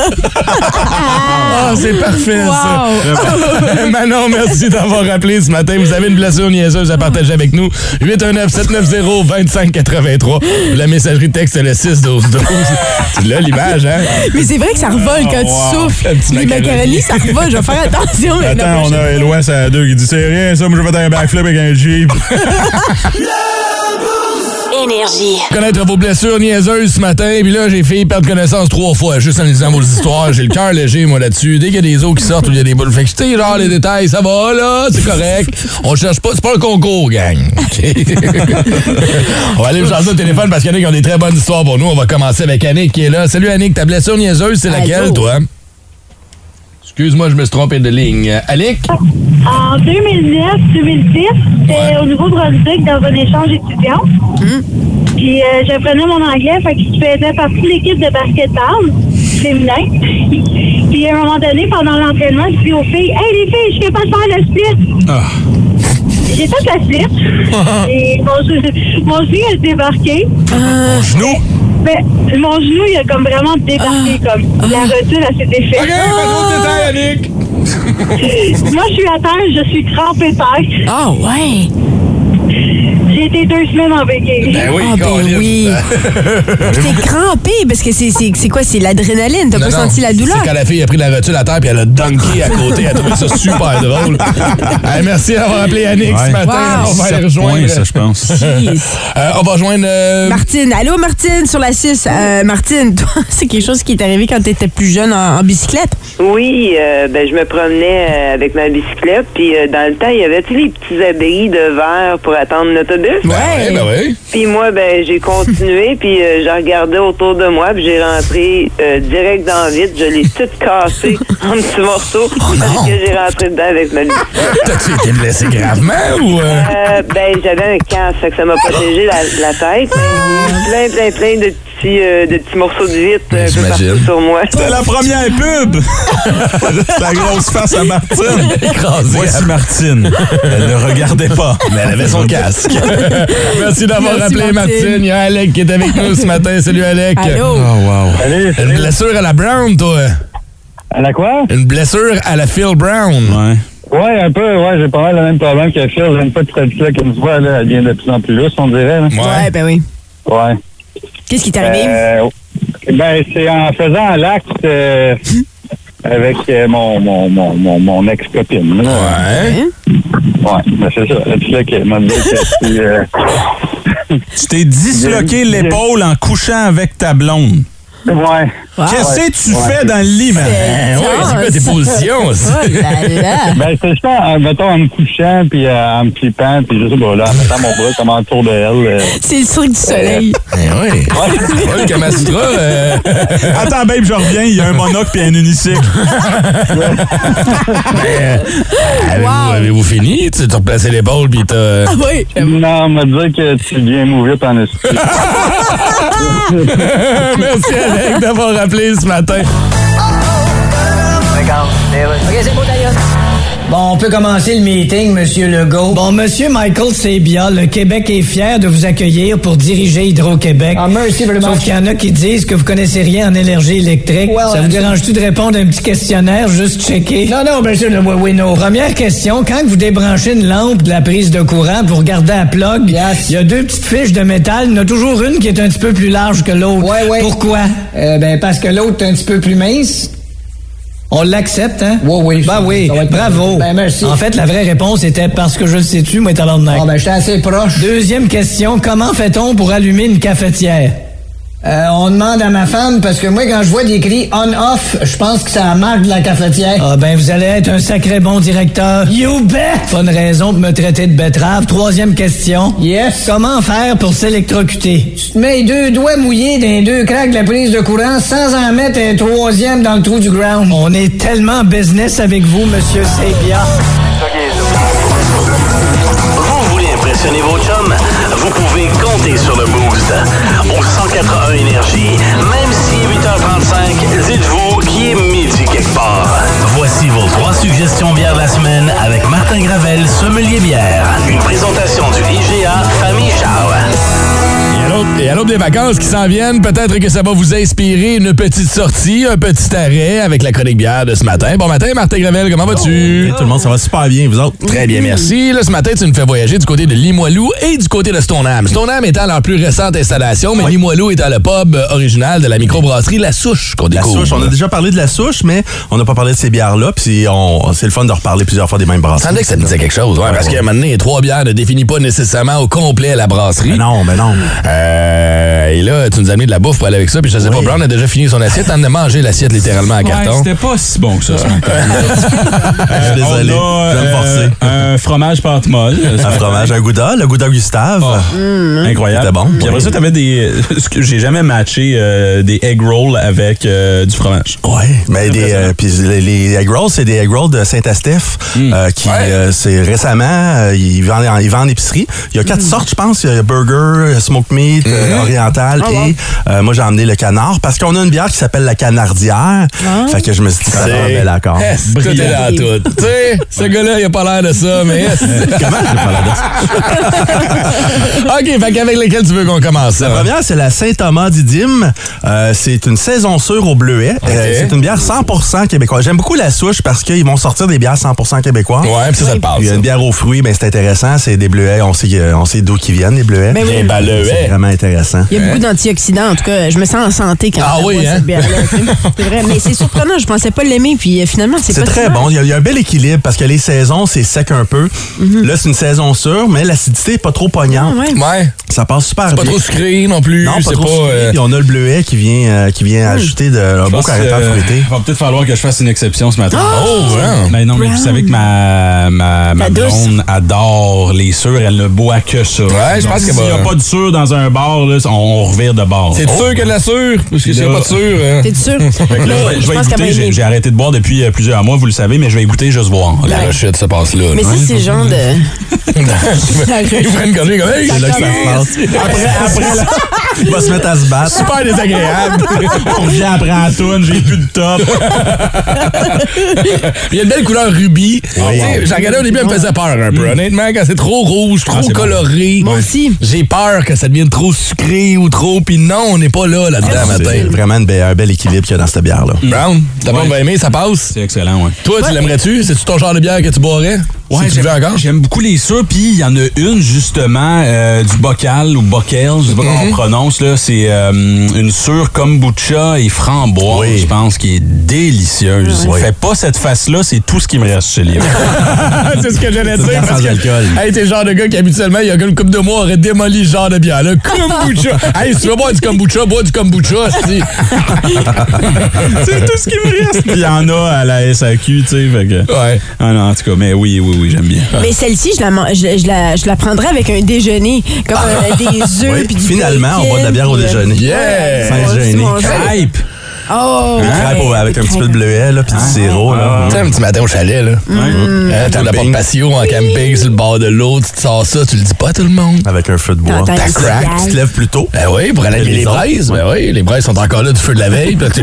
[SPEAKER 3] Ah, c'est parfait, ça. Manon, merci d'avoir rappelé ce matin. Vous avez une blessure niaiseuse à partager avec nous. huit un neuf, sept neuf zéro, deux cinq huit trois. La messagerie texte, le six douze douze. Tu l'as, l'image, hein?
[SPEAKER 5] Mais c'est vrai que ça revole quand
[SPEAKER 3] Oh,
[SPEAKER 5] tu
[SPEAKER 3] wow.
[SPEAKER 5] souffles.
[SPEAKER 3] Un petit
[SPEAKER 5] Les
[SPEAKER 3] macaroni.
[SPEAKER 5] macaronis, ça revole. Je vais faire attention. mais la
[SPEAKER 6] Attends, on
[SPEAKER 5] prochaine
[SPEAKER 6] a
[SPEAKER 5] fois.
[SPEAKER 6] Éloi, ça à deux, qui dit c'est rien, ça, moi je vais faire un backflip avec un Jeep.
[SPEAKER 12] Énergie.
[SPEAKER 3] Connaître vos blessures niaiseuses ce matin, puis là, j'ai fait perdre connaissance trois fois, juste en lisant vos histoires. J'ai le cœur léger, moi, là-dessus. Dès qu'il y a des os qui sortent ou il y a des boules, fait que, tu sais, genre, les détails, ça va, là, c'est correct. On cherche pas, c'est pas un concours, gang. OK? On va aller me changer au téléphone parce qu'il y en a qui ont des très bonnes histoires pour nous. On va commencer avec Annick qui est là. Salut, Annick, ta blessure niaiseuse, c'est laquelle,
[SPEAKER 10] Allô?
[SPEAKER 3] toi? Excuse-moi, je me suis trompé de ligne. Annick?
[SPEAKER 10] En deux mille neuf deux mille dix, j'étais au Nouveau-Brunswick dans un échange étudiant. Puis euh, j'apprenais mon anglais, fait que je faisais partie de l'équipe de basketball féminin. Puis à un moment donné, pendant l'entraînement, je dis aux filles, « Hey les filles, je suis capable de faire le split!
[SPEAKER 6] Ah. »
[SPEAKER 10] J'ai fait la split. Et mon, genou- mon genou a débarqué.
[SPEAKER 3] Mon genou?
[SPEAKER 10] Mais mon genou, il a comme vraiment débarqué, comme la rotule, elle s'est défaite.
[SPEAKER 3] OK, pas trop de détails, Annick!
[SPEAKER 10] Moi, je suis à terre, je suis trempée terre.
[SPEAKER 5] Ah, ouais!
[SPEAKER 10] J'ai été deux semaines en béquille.
[SPEAKER 3] Ben oui,
[SPEAKER 5] Ah, ben
[SPEAKER 3] Colin.
[SPEAKER 5] oui. T'es crampé parce que c'est, c'est, c'est quoi? C'est l'adrénaline. T'as
[SPEAKER 3] Non,
[SPEAKER 5] pas
[SPEAKER 3] non,
[SPEAKER 5] senti la douleur?
[SPEAKER 3] C'est quand la fille a pris la rotule à terre puis elle a dunké à côté. Elle a trouvé ça super drôle. Hey, merci d'avoir appelé Annick
[SPEAKER 6] Ouais.
[SPEAKER 3] ce matin.
[SPEAKER 5] Wow.
[SPEAKER 3] On va aller
[SPEAKER 6] Sept
[SPEAKER 3] rejoindre.
[SPEAKER 6] points, ça, je pense.
[SPEAKER 5] Jeez.
[SPEAKER 3] Euh, on va rejoindre. euh,
[SPEAKER 5] Martine. Allô, Martine, sur la six. Euh, Martine, toi, c'est quelque chose qui est arrivé quand t'étais plus jeune en, en bicyclette?
[SPEAKER 8] Oui, euh, ben je me promenais euh, avec ma bicyclette, puis euh, dans le temps, il y avait tu sais, les petits abris de verre pour attendre l'autobus.
[SPEAKER 3] Ben oui, ben oui.
[SPEAKER 8] Puis moi, ben j'ai continué, puis euh, j'ai regardé autour de moi, puis j'ai rentré euh, direct dans le vide. Je l'ai tout cassé en petits morceaux parce que j'ai rentré dedans avec ma bicyclette.
[SPEAKER 3] T'as-tu été blessé gravement ou. euh?
[SPEAKER 8] Euh, ben j'avais un casque, fait que ça m'a protégé la, la tête. Plein, plein, plein de petits, euh, de petits morceaux de vitre un peu
[SPEAKER 3] J'imagine.
[SPEAKER 8] partout sur moi.
[SPEAKER 6] C'était la première pub! La grosse face à Martine.
[SPEAKER 3] Écrasé.
[SPEAKER 6] Voici Martine. Elle ne regardait pas.
[SPEAKER 3] Mais elle avait son casque. Merci d'avoir
[SPEAKER 5] Merci,
[SPEAKER 3] appelé Martine.
[SPEAKER 5] Martine.
[SPEAKER 3] Il y a Alec qui est avec nous ce matin. Salut, Alec.
[SPEAKER 5] Allô?
[SPEAKER 6] Oh, wow.
[SPEAKER 11] Salut,
[SPEAKER 3] Une blessure à la Brown, toi.
[SPEAKER 11] À la quoi?
[SPEAKER 3] Une blessure à la Phil Brown.
[SPEAKER 6] Ouais.
[SPEAKER 11] Ouais, un peu, ouais, j'ai pas mal le même problème que Phil. Une fois que tu as dit ça, comme tu vois, là, elle devient de plus en plus lousse, on dirait. Là.
[SPEAKER 5] Ouais, ben oui.
[SPEAKER 11] Ouais.
[SPEAKER 5] Qu'est-ce qui t'est arrivé?
[SPEAKER 11] Euh, ben, c'est en faisant l'acte euh, avec euh, mon, mon, mon, mon, mon ex-copine. là.
[SPEAKER 3] Ouais.
[SPEAKER 11] Ouais, ben c'est ça. Tu sais qu'elle m'a dit que tu... Euh,
[SPEAKER 6] Tu t'es disloqué
[SPEAKER 11] J'ai-
[SPEAKER 6] l'épaule en couchant avec ta blonde.
[SPEAKER 11] ouais.
[SPEAKER 6] Qu'est-ce que tu
[SPEAKER 11] Ouais.
[SPEAKER 6] fais dans le lit, man?
[SPEAKER 3] Ben ouais, c'est quoi tes positions?
[SPEAKER 5] Oh là là!
[SPEAKER 11] Ben, c'est ça, en, mettons, en me couchant, puis euh, en me flippant, puis je sais pas, là, en mettant mon bras comme autour de elle. euh.
[SPEAKER 5] C'est le cirque du soleil.
[SPEAKER 3] Ben oui. Ouais, le Kamasutra. euh,
[SPEAKER 6] Attends, babe, je reviens. Il y a un monocle puis un unicycle.
[SPEAKER 3] ben, avez-vous,
[SPEAKER 5] Wow.
[SPEAKER 3] avez-vous fini? Tu t'as replacé l'épaule puis t'as. euh,
[SPEAKER 5] Ah oui!
[SPEAKER 11] Non, on m'a dit que tu viens mourir en esprit.
[SPEAKER 3] Merci, Alec, d'avoir appelé ce matin.
[SPEAKER 1] Bon, on peut commencer le meeting, Monsieur Legault.
[SPEAKER 13] Bon, Monsieur Michael Sabia, le Québec est fier de vous accueillir pour diriger Hydro-Québec.
[SPEAKER 1] Ah, merci very
[SPEAKER 13] Sauf
[SPEAKER 1] much.
[SPEAKER 13] qu'il y en a qui disent que vous connaissez rien en énergie électrique.
[SPEAKER 1] Well,
[SPEAKER 13] Ça vous
[SPEAKER 1] uh,
[SPEAKER 13] dérange-tu de répondre à un petit questionnaire, juste checker?
[SPEAKER 1] Non, non, Monsieur le oui, oui, non.
[SPEAKER 13] Première question, quand vous débranchez une lampe de la prise de courant pour garder à plug,
[SPEAKER 1] Yes.
[SPEAKER 13] il y a deux petites fiches de métal, il y en a toujours une qui est un petit peu plus large que l'autre.
[SPEAKER 1] Ouais, ouais.
[SPEAKER 13] Pourquoi?
[SPEAKER 1] Euh, ben, parce que l'autre est un petit peu plus mince.
[SPEAKER 13] On l'accepte, hein?
[SPEAKER 1] Oui, oui.
[SPEAKER 13] Ben oui,
[SPEAKER 1] Ça va être-
[SPEAKER 13] bravo.
[SPEAKER 1] Ben, merci.
[SPEAKER 13] En fait, la vraie réponse était parce que je le sais-tu, moi, tabarnak.
[SPEAKER 1] Ah, ben, j'étais assez proche.
[SPEAKER 13] Deuxième question, comment fait-on pour allumer une cafetière?
[SPEAKER 1] Euh, on demande à ma femme, parce que moi, quand je vois des cris on-off, je pense que ça marque de la cafetière.
[SPEAKER 13] Ah ben, vous allez être un sacré bon directeur.
[SPEAKER 1] You bet!
[SPEAKER 13] Pas une raison de me traiter de betterave. Troisième question.
[SPEAKER 1] Yes.
[SPEAKER 13] Comment faire pour s'électrocuter?
[SPEAKER 1] Tu te mets les deux doigts mouillés dans les deux craques de la prise de courant sans en mettre un troisième dans le trou du ground.
[SPEAKER 13] On est tellement business avec vous, Monsieur Sabia.
[SPEAKER 2] Vous voulez impressionner vos chums? Vous pouvez compter sur le Boost. Au cent quatre-un Énergie, même si huit heures trente-cinq, dites-vous qu'il est midi quelque part. Voici vos trois suggestions bières de la semaine avec Martin Gravel, sommelier bière. Une présentation du I G A Famille Charles.
[SPEAKER 3] l'aube des vacances qui s'en viennent, peut-être que ça va vous inspirer une petite sortie, un petit arrêt avec la chronique bière de ce matin. Bon matin, Martin Gravel, comment vas-tu?
[SPEAKER 6] Oh, tout le monde, ça va super bien, vous autres?
[SPEAKER 3] Très bien, merci. Là, ce matin, tu nous fais voyager du côté de Limoilou et du côté de Stoneham. Stoneham étant leur plus récente installation, mais oui. Limoilou étant le pub original de la microbrasserie La Souche qu'on découvre.
[SPEAKER 6] La Souche, on a déjà parlé de La Souche, mais on n'a pas parlé de ces bières-là, puis on, c'est le fun de reparler plusieurs fois des mêmes brasseries.
[SPEAKER 3] Ça me que ça me disait quelque chose, ouais, ouais, parce ouais. qu'à un moment donné, trois bières ne définit pas nécessairement au complet la brasserie.
[SPEAKER 6] Mais non, mais non.
[SPEAKER 3] Euh, et là, tu nous as amené de la bouffe pour aller avec ça, puis je sais oui. pas, Brown a déjà fini son assiette, on a mangé l'assiette littéralement en
[SPEAKER 4] ouais,
[SPEAKER 3] carton.
[SPEAKER 4] C'était pas si bon que ça, ce matin.
[SPEAKER 6] Je suis désolé,
[SPEAKER 4] on a,
[SPEAKER 6] je vais me forcer.
[SPEAKER 4] Euh, un fromage pâte molle.
[SPEAKER 6] Un fromage, un Gouda, le Gouda Gustave.
[SPEAKER 4] Oh, mmh. Incroyable.
[SPEAKER 6] C'était bon.
[SPEAKER 4] Puis après oui. ça, t'avais des... Ce que j'ai jamais matché, euh, des egg rolls avec euh, du fromage.
[SPEAKER 6] Ouais, mais des... Euh, puis les, les egg rolls, c'est des egg rolls de Saint-Estèphe, mmh. euh, qui, ouais. euh, c'est récemment, euh, ils vendent en, ils vendent en épicerie. Il y a quatre mmh. sortes, je pense. Il y a burger, smoked meat, mmh. euh, oriental, oh, et euh, moi, j'ai emmené le canard, parce qu'on a une bière qui s'appelle la canardière. Ah. Fait que je me suis dit, ça va un bel accord.
[SPEAKER 3] Tout est dans tout. Tu sais, ce gars-là, il a pas l'air de ça, mais...
[SPEAKER 6] Comment il a pas l'air de ça?
[SPEAKER 3] OK, fait qu'avec lesquels tu veux qu'on commence?
[SPEAKER 6] La première, c'est la Saint-Thomas d'Idyme. Euh, c'est une saison sûre au bleuet. Okay. Euh, c'est une bière cent pour cent québécoise. J'aime beaucoup La Souche parce qu'ils vont sortir des bières cent pour cent québécois.
[SPEAKER 3] Ouais, puis ça, ça te passe.
[SPEAKER 6] Il y a une bière aux fruits, ben c'est intéressant. C'est des bleuets. On sait, on sait d'où ils viennent, les bleuets.
[SPEAKER 3] Ben oui. Des bleuets.
[SPEAKER 6] C'est vraiment intéressant.
[SPEAKER 5] Il y a beaucoup d'antioxydants. En tout cas, je me sens en santé quand
[SPEAKER 3] ah,
[SPEAKER 5] je
[SPEAKER 3] oui,
[SPEAKER 5] bois
[SPEAKER 3] hein?
[SPEAKER 5] cette bière-là. C'est vrai, mais c'est surprenant. Je pensais pas l'aimer, puis finalement, c'est pas
[SPEAKER 6] C'est très bon. Il y, a, il y a un bel équilibre parce que les saisons, c'est sec un peu. Mm-hmm. Là, c'est une saison sûre, mais l'acidité n'est pas trop poignante.
[SPEAKER 5] Ah, ouais.
[SPEAKER 3] ouais.
[SPEAKER 6] Ça passe super
[SPEAKER 3] c'est
[SPEAKER 6] bien.
[SPEAKER 3] C'est pas trop sucré non plus.
[SPEAKER 6] Non, pas
[SPEAKER 3] c'est
[SPEAKER 6] trop
[SPEAKER 3] pas,
[SPEAKER 6] sucré.
[SPEAKER 3] Euh...
[SPEAKER 6] Puis on a le bleuet qui vient, euh, qui vient mmh. ajouter de, un beau caractère
[SPEAKER 4] euh,
[SPEAKER 6] fruité.
[SPEAKER 4] Il va peut-être falloir que je fasse une exception ce matin.
[SPEAKER 3] Oh, ouais.
[SPEAKER 4] Mais non, mais vous savez que ma, ma, ma blonde adore les sûrs. Elle ne boit que ça.
[SPEAKER 3] Ouais, je pense que
[SPEAKER 4] s'il n'y
[SPEAKER 3] va...
[SPEAKER 4] a pas de sûre dans un bar, là, on, on revire de bar.
[SPEAKER 3] C'est oh. sûr qu'il y a de la sûre? Parce que s'il n'y a pas de sûre... Hein.
[SPEAKER 5] T'es sûr?
[SPEAKER 4] Là, je vais écouter. J'ai, j'ai arrêté de boire depuis euh, plusieurs mois, vous le savez, mais je vais écouter juste voir.
[SPEAKER 3] La rechute se passe là.
[SPEAKER 5] Mais
[SPEAKER 3] là.
[SPEAKER 5] si c'est le genre de...
[SPEAKER 3] Ils prennent comme ça. Hey,
[SPEAKER 6] c'est là que ça se passe. Après, après là, il va se mettre à se battre.
[SPEAKER 3] Super désagréable.
[SPEAKER 4] On revient après la toune, j'ai plus de top.
[SPEAKER 3] Il y a une belle couleur rubis.
[SPEAKER 6] Oui.
[SPEAKER 3] J'ai regardé au début, elle me faisait peur un peu. Mm. Honnêtement, quand c'est trop rouge, trop ah, coloré.
[SPEAKER 5] Moi aussi.
[SPEAKER 3] J'ai peur que ça devienne trop sucré ou trop. Puis non, on n'est pas là là-dedans
[SPEAKER 6] ah,
[SPEAKER 3] matin.
[SPEAKER 6] C'est vraiment une be- un bel équilibre qu'il y a dans cette bière-là.
[SPEAKER 3] Mm. Brown, t'as ouais. pas aimé, ça passe?
[SPEAKER 4] C'est excellent, oui.
[SPEAKER 3] Toi,
[SPEAKER 5] ouais.
[SPEAKER 3] tu l'aimerais-tu? C'est-tu ton genre de bière que tu boirais?
[SPEAKER 4] Ouais,
[SPEAKER 3] si tu veux encore?
[SPEAKER 4] J'aime beaucoup les sûrs, puis il y en a une, justement, euh, du bocal ou bocal, je sais pas mm-hmm. comment on prononce, là. C'est euh, une sûre kombucha et framboise, oui. je pense, qui est délicieuse. Oui. Fais pas cette face-là, c'est tout ce qui me reste chez lui.
[SPEAKER 3] C'est ce que j'allais dire.
[SPEAKER 6] Sans
[SPEAKER 3] que,
[SPEAKER 6] alcool.
[SPEAKER 3] Hey, t'es le genre de gars qui, habituellement, il y a une couple de mois, aurait démoli ce genre de bière, là. Kombucha. Hey, si tu veux boire du kombucha, bois du kombucha, c'est...
[SPEAKER 4] c'est tout ce qui me reste. Il y en a à la S A Q, tu sais, fait que...
[SPEAKER 3] Ouais.
[SPEAKER 4] Ah non, en tout cas, mais oui, oui, oui, j'aime bien.
[SPEAKER 5] Mais celle-ci, je la, je, je la, je la prendrais avec un déjeuner, comme euh, des œufs
[SPEAKER 6] oui,
[SPEAKER 5] puis du
[SPEAKER 6] finalement, on boit de la bière au déjeuner.
[SPEAKER 3] Yeah!
[SPEAKER 6] Sans gêner.
[SPEAKER 4] Crêpe!
[SPEAKER 5] Oh!
[SPEAKER 6] Hein? Crêpe avec un petit peu de bleuet, là, puis du sirop, là.
[SPEAKER 3] Tu sais, un petit matin au chalet, là. Mm. Hein, t'as la porte patio en camping sur le bord de l'eau, tu te sors ça, tu le dis pas à tout le monde.
[SPEAKER 6] Avec un feu de bois.
[SPEAKER 5] T'as
[SPEAKER 6] crack, tu te lèves plus tôt.
[SPEAKER 3] Ben oui, pour aller les, les braises. Ben oui, les braises sont encore là du feu de la veille. Puis tu...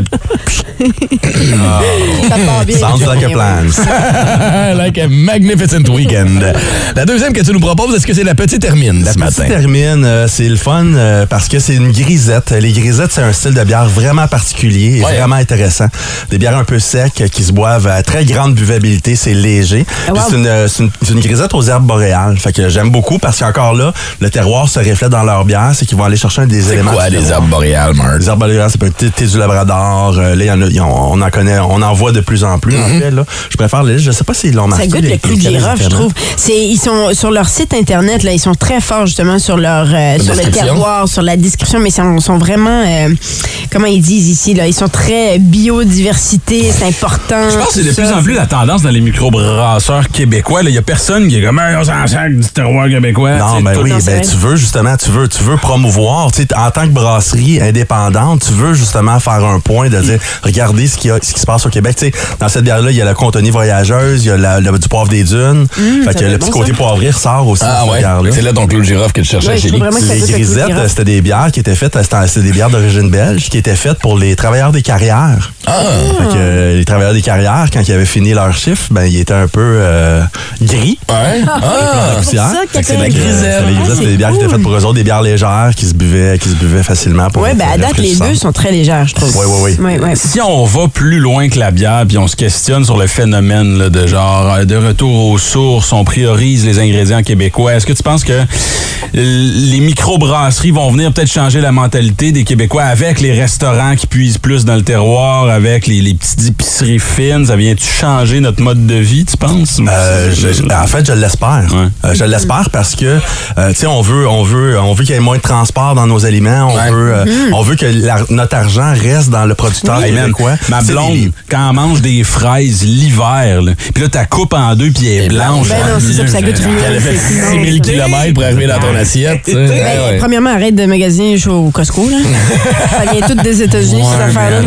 [SPEAKER 5] oh. Ça part bien.
[SPEAKER 6] Sounds like a plan.
[SPEAKER 3] Like a magnificent weekend. La deuxième que tu nous proposes, est-ce que c'est la petite hermine
[SPEAKER 6] la
[SPEAKER 3] ce matin?
[SPEAKER 6] La petite hermine, euh, c'est le fun euh, parce que c'est une grisette. Les grisettes, c'est un style de bière vraiment particulier et ouais. vraiment intéressant. Des bières un peu secs qui se boivent à très grande buvabilité, c'est léger. Ah, wow. c'est, une, c'est, une, c'est une grisette aux herbes boréales. Fait que j'aime beaucoup parce qu'encore là, le terroir se reflète dans leur bière, c'est qu'ils vont aller chercher des
[SPEAKER 3] c'est
[SPEAKER 6] éléments.
[SPEAKER 3] C'est quoi des herbes boréales, Marc?
[SPEAKER 6] Les herbes boréales, c'est peut-être thé du Labrador. Euh, là, y en a, y en, on en connaît, on en voit de plus en plus. Mm-hmm. En fait, là, je préfère les. Je sais pas s'ils l'ont marqué.
[SPEAKER 5] Ça goûte le clou de girofle, je trouve. C'est, ils sont sur leur site internet, là, ils sont très forts justement sur leur euh, sur le terroir, sur la description, mais ils sont, sont vraiment, euh, comment ils disent ici, là, ils sont très biodiversité, c'est important.
[SPEAKER 4] Je pense que c'est de ça. Plus en plus la tendance dans les microbrasseurs québécois. Il y a personne qui est comme on s'en sac du terroir québécois.
[SPEAKER 6] Non, ben oui, ben tu veux justement, tu veux, tu veux promouvoir, tu sais, en tant que brasserie indépendante, tu veux justement faire un point de dire, regardez ce qui, a, ce qui se passe au Québec. Tu sais, dans cette bière-là, il y a la Contony voyageuse, il y a la, le, du poivre des dunes. Mmh, fait que le petit bon côté ça. Poivré ressort aussi.
[SPEAKER 3] Ah ouais. C'est là ton clou de girofle que tu cherchais
[SPEAKER 5] ouais,
[SPEAKER 3] chez lui.
[SPEAKER 6] Les grisettes, c'était des bières qui étaient faites, c'était des bières d'origine belge, qui,
[SPEAKER 12] était faite pour les travailleurs des carrières.
[SPEAKER 3] Ah!
[SPEAKER 12] Fait que, euh, les travailleurs des carrières, quand ils avaient fini leur chiffre, ben, ils étaient un peu euh, gris.
[SPEAKER 3] Ouais. Ah!
[SPEAKER 12] C'est ça
[SPEAKER 3] que c'est la grisette.
[SPEAKER 12] C'est des bières qui étaient faites pour eux autres, des bières légères qui se buvaient, qui se buvaient facilement.
[SPEAKER 5] Oui, ben à date, les deux sont très légères, je trouve.
[SPEAKER 12] Oui, oui, oui.
[SPEAKER 5] Ouais, ouais.
[SPEAKER 6] Si on va plus loin que la bière, puis on se questionne sur le phénomène là, de genre de retour aux sources, on priorise les ingrédients québécois, est-ce que tu penses que les microbrasseries vont venir peut-être changer la mentalité des Québécois avec les restaurants qui puisent plus dans le terroir, avec les, les petites épiceries fines? Ça vient-tu changer notre mode de vie, tu penses?
[SPEAKER 12] Euh, je, en fait, je l'espère. Ouais. Euh, je l'espère parce que, euh, tu sais, on veut, on veut, on veut qu'il y ait moins de transport dans nos aliments. On
[SPEAKER 6] ouais.
[SPEAKER 12] veut, euh,
[SPEAKER 6] mmh.
[SPEAKER 12] on veut que la, notre argent reste dans le producteur
[SPEAKER 6] oui.
[SPEAKER 12] québécois.
[SPEAKER 6] Ma blonde, des... quand elle mange des fraises l'hiver, puis là, t'as coupes en deux, puis elle est blanche.
[SPEAKER 5] Ben non, c'est ça, puis ça goûte rien.
[SPEAKER 3] Elle a fait six mille kilomètres pour arriver dans ton assiette.
[SPEAKER 5] Ben, ouais. Premièrement, arrête de magasiner au Costco. Là. Ça vient tout des États-Unis, ouais, ces affaires-là.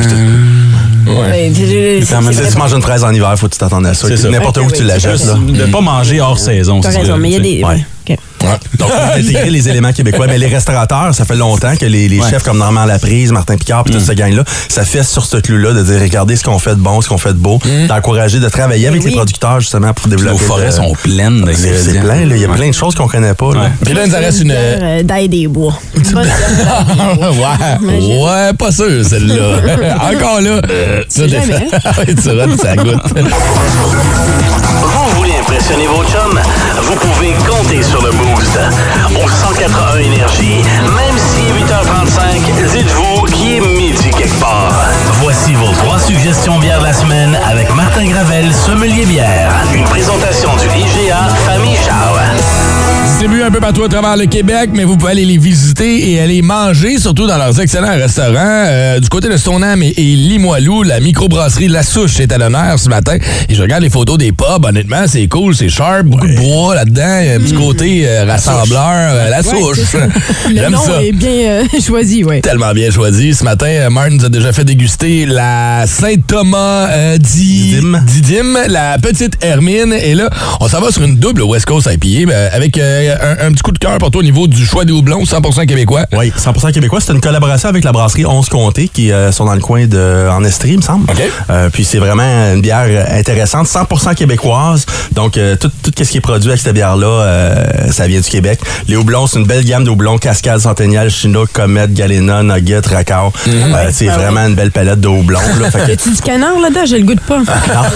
[SPEAKER 12] Ouais. Si tu manges une fraise en hiver, faut que tu t'attendes à ça. N'importe où que tu l'achètes.
[SPEAKER 6] Ne pas manger hors saison.
[SPEAKER 5] T'as raison, mais il y a des...
[SPEAKER 12] Ouais.
[SPEAKER 5] Okay.
[SPEAKER 12] Ouais. Donc, on a intégré les éléments québécois. Mais les restaurateurs, ça fait longtemps que les, les ouais. chefs comme Normand Laprise, Martin Picard, puis mm. toute cette gang-là, ça fait sur ce clou-là de dire, regardez ce qu'on fait de bon, ce qu'on fait de beau, mm. d'encourager, de travailler avec oui. les producteurs, justement, pour développer.
[SPEAKER 6] Nos forêts
[SPEAKER 12] de...
[SPEAKER 6] sont pleines.
[SPEAKER 12] C'est plein, là. Il y a ouais. plein de choses qu'on connaît pas. Là.
[SPEAKER 3] Puis là, il nous en reste une...
[SPEAKER 5] Euh, d'ail des bois.
[SPEAKER 3] ouais, ouais, pas sûr, celle-là. Encore là.
[SPEAKER 5] C'est jamais.
[SPEAKER 3] Tu rates, ça goûte.
[SPEAKER 2] Vous voulez impressionner vos chums? Vous pouvez compter sur le Boost. Au cent quatre-vingt-un Énergie, même si huit heures trente-cinq, dites-vous qu'il est midi quelque part. Voici vos trois suggestions bières de la semaine avec Martin Gravel, sommelier bière. Une présentation du I G A Famille Charles.
[SPEAKER 3] Distribués un peu partout à travers le Québec, mais vous pouvez aller les visiter et aller manger, surtout dans leurs excellents restaurants. Euh, du côté de Stoneham et, et Limoilou, la microbrasserie La Souche est à l'honneur ce matin. Et je regarde les photos des pubs, honnêtement, c'est cool, c'est sharp, beaucoup ouais. de bois là-dedans, un petit côté euh, rassembleur, euh, La Souche.
[SPEAKER 5] Ouais, le nom ça. est bien euh, choisi, oui.
[SPEAKER 3] Tellement bien choisi. Ce matin, euh, Martin nous a déjà fait déguster la Saint-Thomas euh, Didyme, Didyme, la petite Hermine. Et là, on s'en va sur une double West Coast I P A euh, avec euh, un, un petit coup de cœur pour toi au niveau du choix des houblons, cent pour cent québécois.
[SPEAKER 12] Oui, cent pour cent québécois. C'est une collaboration avec la brasserie onze Comtés qui euh, sont dans le coin de en Estrie, il me semble.
[SPEAKER 3] Okay.
[SPEAKER 12] Euh, puis c'est vraiment une bière intéressante, cent pour cent québécoise. Donc, euh, tout, tout ce qui est produit avec cette bière-là, euh, ça vient du Québec. Les houblons, c'est une belle gamme de houblons. Cascade, Centennial, Chinook, Comet, Galena, Nugget, Racao. Mm-hmm. euh, c'est ah vraiment ouais. une belle palette de houblons. Là, fait que...
[SPEAKER 5] As-tu du canard là-dedans? Je le goûte pas.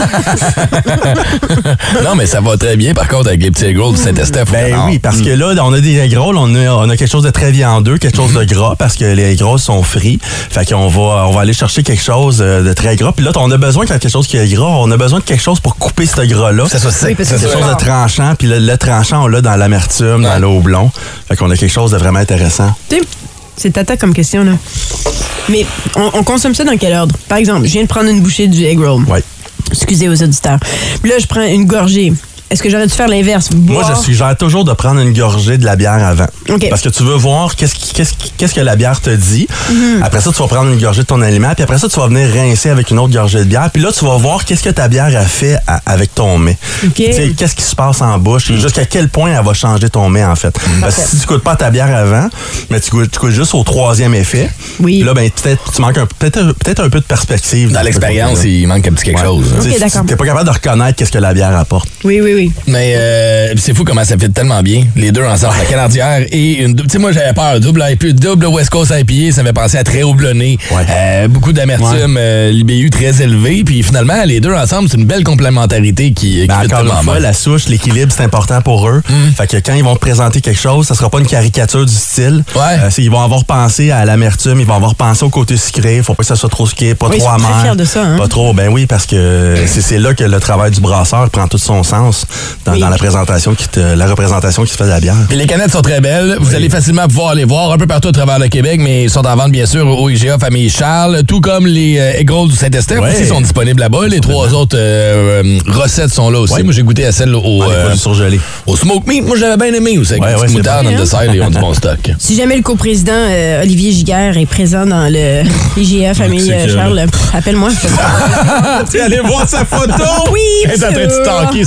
[SPEAKER 3] Non, mais ça va très bien, par contre, avec les petits egg rolls du Saint-Estèphe.
[SPEAKER 12] Ben oui, parce mm. que là, on a des egg rolls, on a, on a quelque chose de très viandeux, quelque chose de gras, parce que les egg rolls sont frits. Fait qu'on va, on va aller chercher quelque chose de très gras. Puis là, on a besoin de quelque chose qui est gras. On a besoin de quelque chose pour couper ce gras-là.
[SPEAKER 3] Ça soit sec.
[SPEAKER 12] Oui, c'est quelque chose de tranchant. Puis le, le tranchant, on l'a dans l'amertume, ouais. dans le houblon. Fait qu'on a quelque chose de vraiment intéressant.
[SPEAKER 5] C'est tata comme question, là. Mais on, on consomme ça dans quel ordre? Par exemple, je viens de prendre une bouchée du egg roll.
[SPEAKER 12] Oui.
[SPEAKER 5] Excusez aux auditeurs. Puis là, je prends une gorgée. Est-ce que j'aurais dû faire l'inverse?
[SPEAKER 12] Moi, je suggère toujours de prendre une gorgée de la bière avant.
[SPEAKER 5] Okay.
[SPEAKER 12] Parce que tu veux voir qu'est-ce, qui, qu'est-ce, qui, qu'est-ce que la bière te dit. Mm-hmm. Après ça, tu vas prendre une gorgée de ton aliment. Puis après ça, tu vas venir rincer avec une autre gorgée de bière. Puis là, tu vas voir qu'est-ce que ta bière a fait à, avec ton mets.
[SPEAKER 5] Okay.
[SPEAKER 12] Tu sais, qu'est-ce qui se passe en bouche. Mm. Jusqu'à quel point elle va changer ton mets, en fait. Mm. Parce que si tu goûtes pas ta bière avant, mais tu goûtes, tu goûtes juste au troisième effet.
[SPEAKER 5] Oui.
[SPEAKER 12] Puis là, ben, peut-être, tu manques un, peut-être, peut-être un peu de perspective.
[SPEAKER 3] Dans l'expérience, il manque un petit quelque ouais. chose.
[SPEAKER 5] Okay,
[SPEAKER 12] tu
[SPEAKER 5] d'accord.
[SPEAKER 12] T'es pas capable de reconnaître qu'est-ce que la bière apporte.
[SPEAKER 5] Oui, oui, oui.
[SPEAKER 3] Mais... Euh, Euh, c'est fou comment ça fit tellement bien, les deux ensemble, la canardière et une... Tu sais, moi, j'avais peur, double I P A, double West Coast I P A, ça m'avait pensé à très houblonné, ouais. euh, beaucoup d'amertume, ouais. euh, l'I B U très élevé, puis finalement, les deux ensemble, c'est une belle complémentarité qui, qui
[SPEAKER 12] ben
[SPEAKER 3] fit
[SPEAKER 12] encore
[SPEAKER 3] tellement
[SPEAKER 12] une fois,
[SPEAKER 3] bien.
[SPEAKER 12] La souche, l'équilibre, c'est important pour eux. Mm. Fait que quand ils vont présenter quelque chose, ça sera pas une caricature du style.
[SPEAKER 3] Ouais.
[SPEAKER 12] Euh, c'est, ils vont avoir pensé à l'amertume, ils vont avoir pensé au côté sucré, faut pas que ça soit trop sucré, pas
[SPEAKER 5] oui,
[SPEAKER 12] trop amer.
[SPEAKER 5] Très fiers de ça, hein?
[SPEAKER 12] Pas trop, ben oui, parce que c'est, c'est là que le travail du brasseur prend tout son sens dans, oui. dans la présentation qui te la représentation qui se fait de la bière.
[SPEAKER 3] Puis les canettes sont très belles. Vous oui. allez facilement pouvoir les voir un peu partout à travers le Québec, mais ils sont en vente bien sûr au I G A Famille Charles, tout comme les euh, egg rolls du Saint-Estèphe oui. aussi sont disponibles là-bas. Les trois autres euh, euh, recettes sont là aussi. Oui. Moi, j'ai goûté à celle au,
[SPEAKER 12] euh, surgelé.
[SPEAKER 3] au smoke meat. Moi, j'avais bien aimé aussi. Avec ouais, une petite ouais, moutarde dans le dessert, ils ont du bon stock.
[SPEAKER 5] Si jamais le coprésident euh, Olivier Giguère est présent dans le I G A Famille euh, Charles, pff, appelle-moi.
[SPEAKER 6] Tu es allé voir sa photo?
[SPEAKER 5] Oui,
[SPEAKER 3] elle est en train de stalker sur Facebook.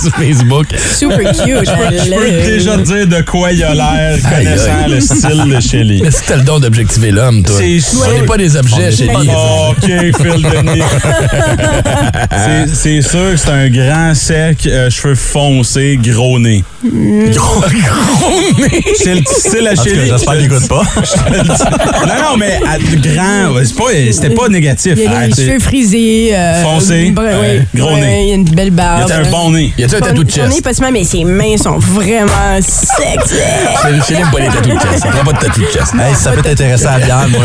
[SPEAKER 3] Facebook.
[SPEAKER 5] Super cute.
[SPEAKER 6] Je peux, je peux déjà te dire de quoi il a l'air, connaissant le style de Shelly.
[SPEAKER 3] Mais c'est t'as le don d'objectiver l'homme, toi.
[SPEAKER 6] C'est sûr.
[SPEAKER 3] On n'est pas des objets, Shelly.
[SPEAKER 6] Oh, OK, Phil Denis. c'est, c'est sûr que c'est un grand sec, euh, cheveux foncés, gros nez.
[SPEAKER 3] Gros, gros nez?
[SPEAKER 6] C'est le style à Shelly.
[SPEAKER 12] J'espère qu'il écoute pas.
[SPEAKER 6] Non, non, mais à, grand, c'est pas, c'était pas négatif.
[SPEAKER 5] Il y a
[SPEAKER 6] hein,
[SPEAKER 5] les
[SPEAKER 6] c'est-
[SPEAKER 5] cheveux frisés. Euh,
[SPEAKER 6] Foncés,
[SPEAKER 5] brun,
[SPEAKER 6] euh,
[SPEAKER 5] oui,
[SPEAKER 6] gros
[SPEAKER 5] brun,
[SPEAKER 6] nez.
[SPEAKER 5] Il y a une belle barbe.
[SPEAKER 6] Il y a un bon nez.
[SPEAKER 3] Y a-tu un tatou de
[SPEAKER 5] Son nez
[SPEAKER 3] chest?
[SPEAKER 5] pas seulement, mais ses mains sont vraiment sexy.
[SPEAKER 3] Chez- Chez n'aime pas les tatous de chest. Il prend pas de tatou de chest.
[SPEAKER 12] Hey, si ça peut t'intéresser à la bière, moi.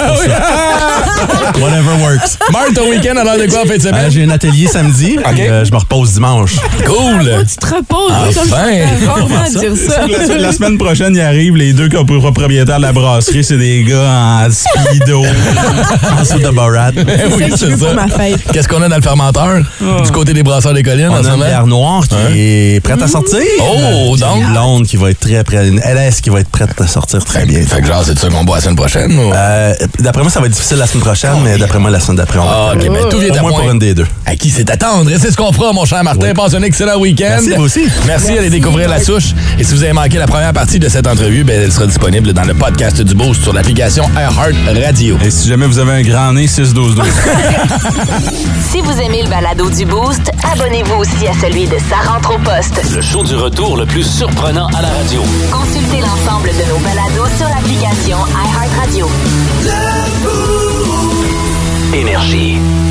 [SPEAKER 12] Whatever works.
[SPEAKER 3] Marc, ton week-end a l'air de quoi en fin de semaine?
[SPEAKER 12] Euh, j'ai un atelier samedi.
[SPEAKER 3] OK.
[SPEAKER 12] Euh, je me repose dimanche.
[SPEAKER 3] Cool!
[SPEAKER 5] Tu te reposes.
[SPEAKER 3] Enfin.
[SPEAKER 5] Comme ça, je peux rarement dire ça.
[SPEAKER 6] La, la semaine prochaine, ils arrivent, les deux propriétaires de la brasserie, c'est des gars en speedo.
[SPEAKER 12] En dessous de Borat.
[SPEAKER 3] Oui,
[SPEAKER 5] ça que je
[SPEAKER 3] c'est
[SPEAKER 5] veux pour
[SPEAKER 3] ça.
[SPEAKER 5] ma fête.
[SPEAKER 3] Qu'est-ce qu'on a dans le fermenteur? Du côté des brasseurs des collines en
[SPEAKER 12] On
[SPEAKER 3] ce
[SPEAKER 12] a une
[SPEAKER 3] moment?
[SPEAKER 12] bière noire qui
[SPEAKER 3] Hein?
[SPEAKER 12] est prête à sortir.
[SPEAKER 3] Oh,
[SPEAKER 12] Puis
[SPEAKER 3] donc.
[SPEAKER 12] Une blonde qui va être très prête. Une L S qui va être prête à sortir très bien.
[SPEAKER 3] Fait que genre, c'est ça qu'on boit la semaine prochaine? Ou...
[SPEAKER 12] Euh, d'après moi, ça va être difficile la semaine prochaine, mais d'après moi, la semaine d'après, on va.
[SPEAKER 3] Ah, OK, ben tout vient
[SPEAKER 12] Au
[SPEAKER 3] à
[SPEAKER 12] moins
[SPEAKER 3] point.
[SPEAKER 12] pour une des deux.
[SPEAKER 3] À qui c'est attendre? Et c'est ce qu'on fera, mon cher Martin.
[SPEAKER 12] Oui.
[SPEAKER 3] Passe un excellent week-end.
[SPEAKER 12] Merci, vous aussi.
[SPEAKER 3] Merci, allez découvrir La Souche. Et si vous avez manqué la première partie de cette entrevue, ben, elle sera disponible dans le podcast du Boost sur l'application iHeart Radio.
[SPEAKER 6] Et si jamais vous avez un grand nez, six douze douze.
[SPEAKER 14] Si vous aimez le balado du Boost, abonnez-vous aussi à celui de Sa rentre au poste.
[SPEAKER 2] Le show du retour le plus surprenant à la radio.
[SPEAKER 14] Consultez l'ensemble de nos balados sur l'application iHeartRadio.
[SPEAKER 2] Énergie.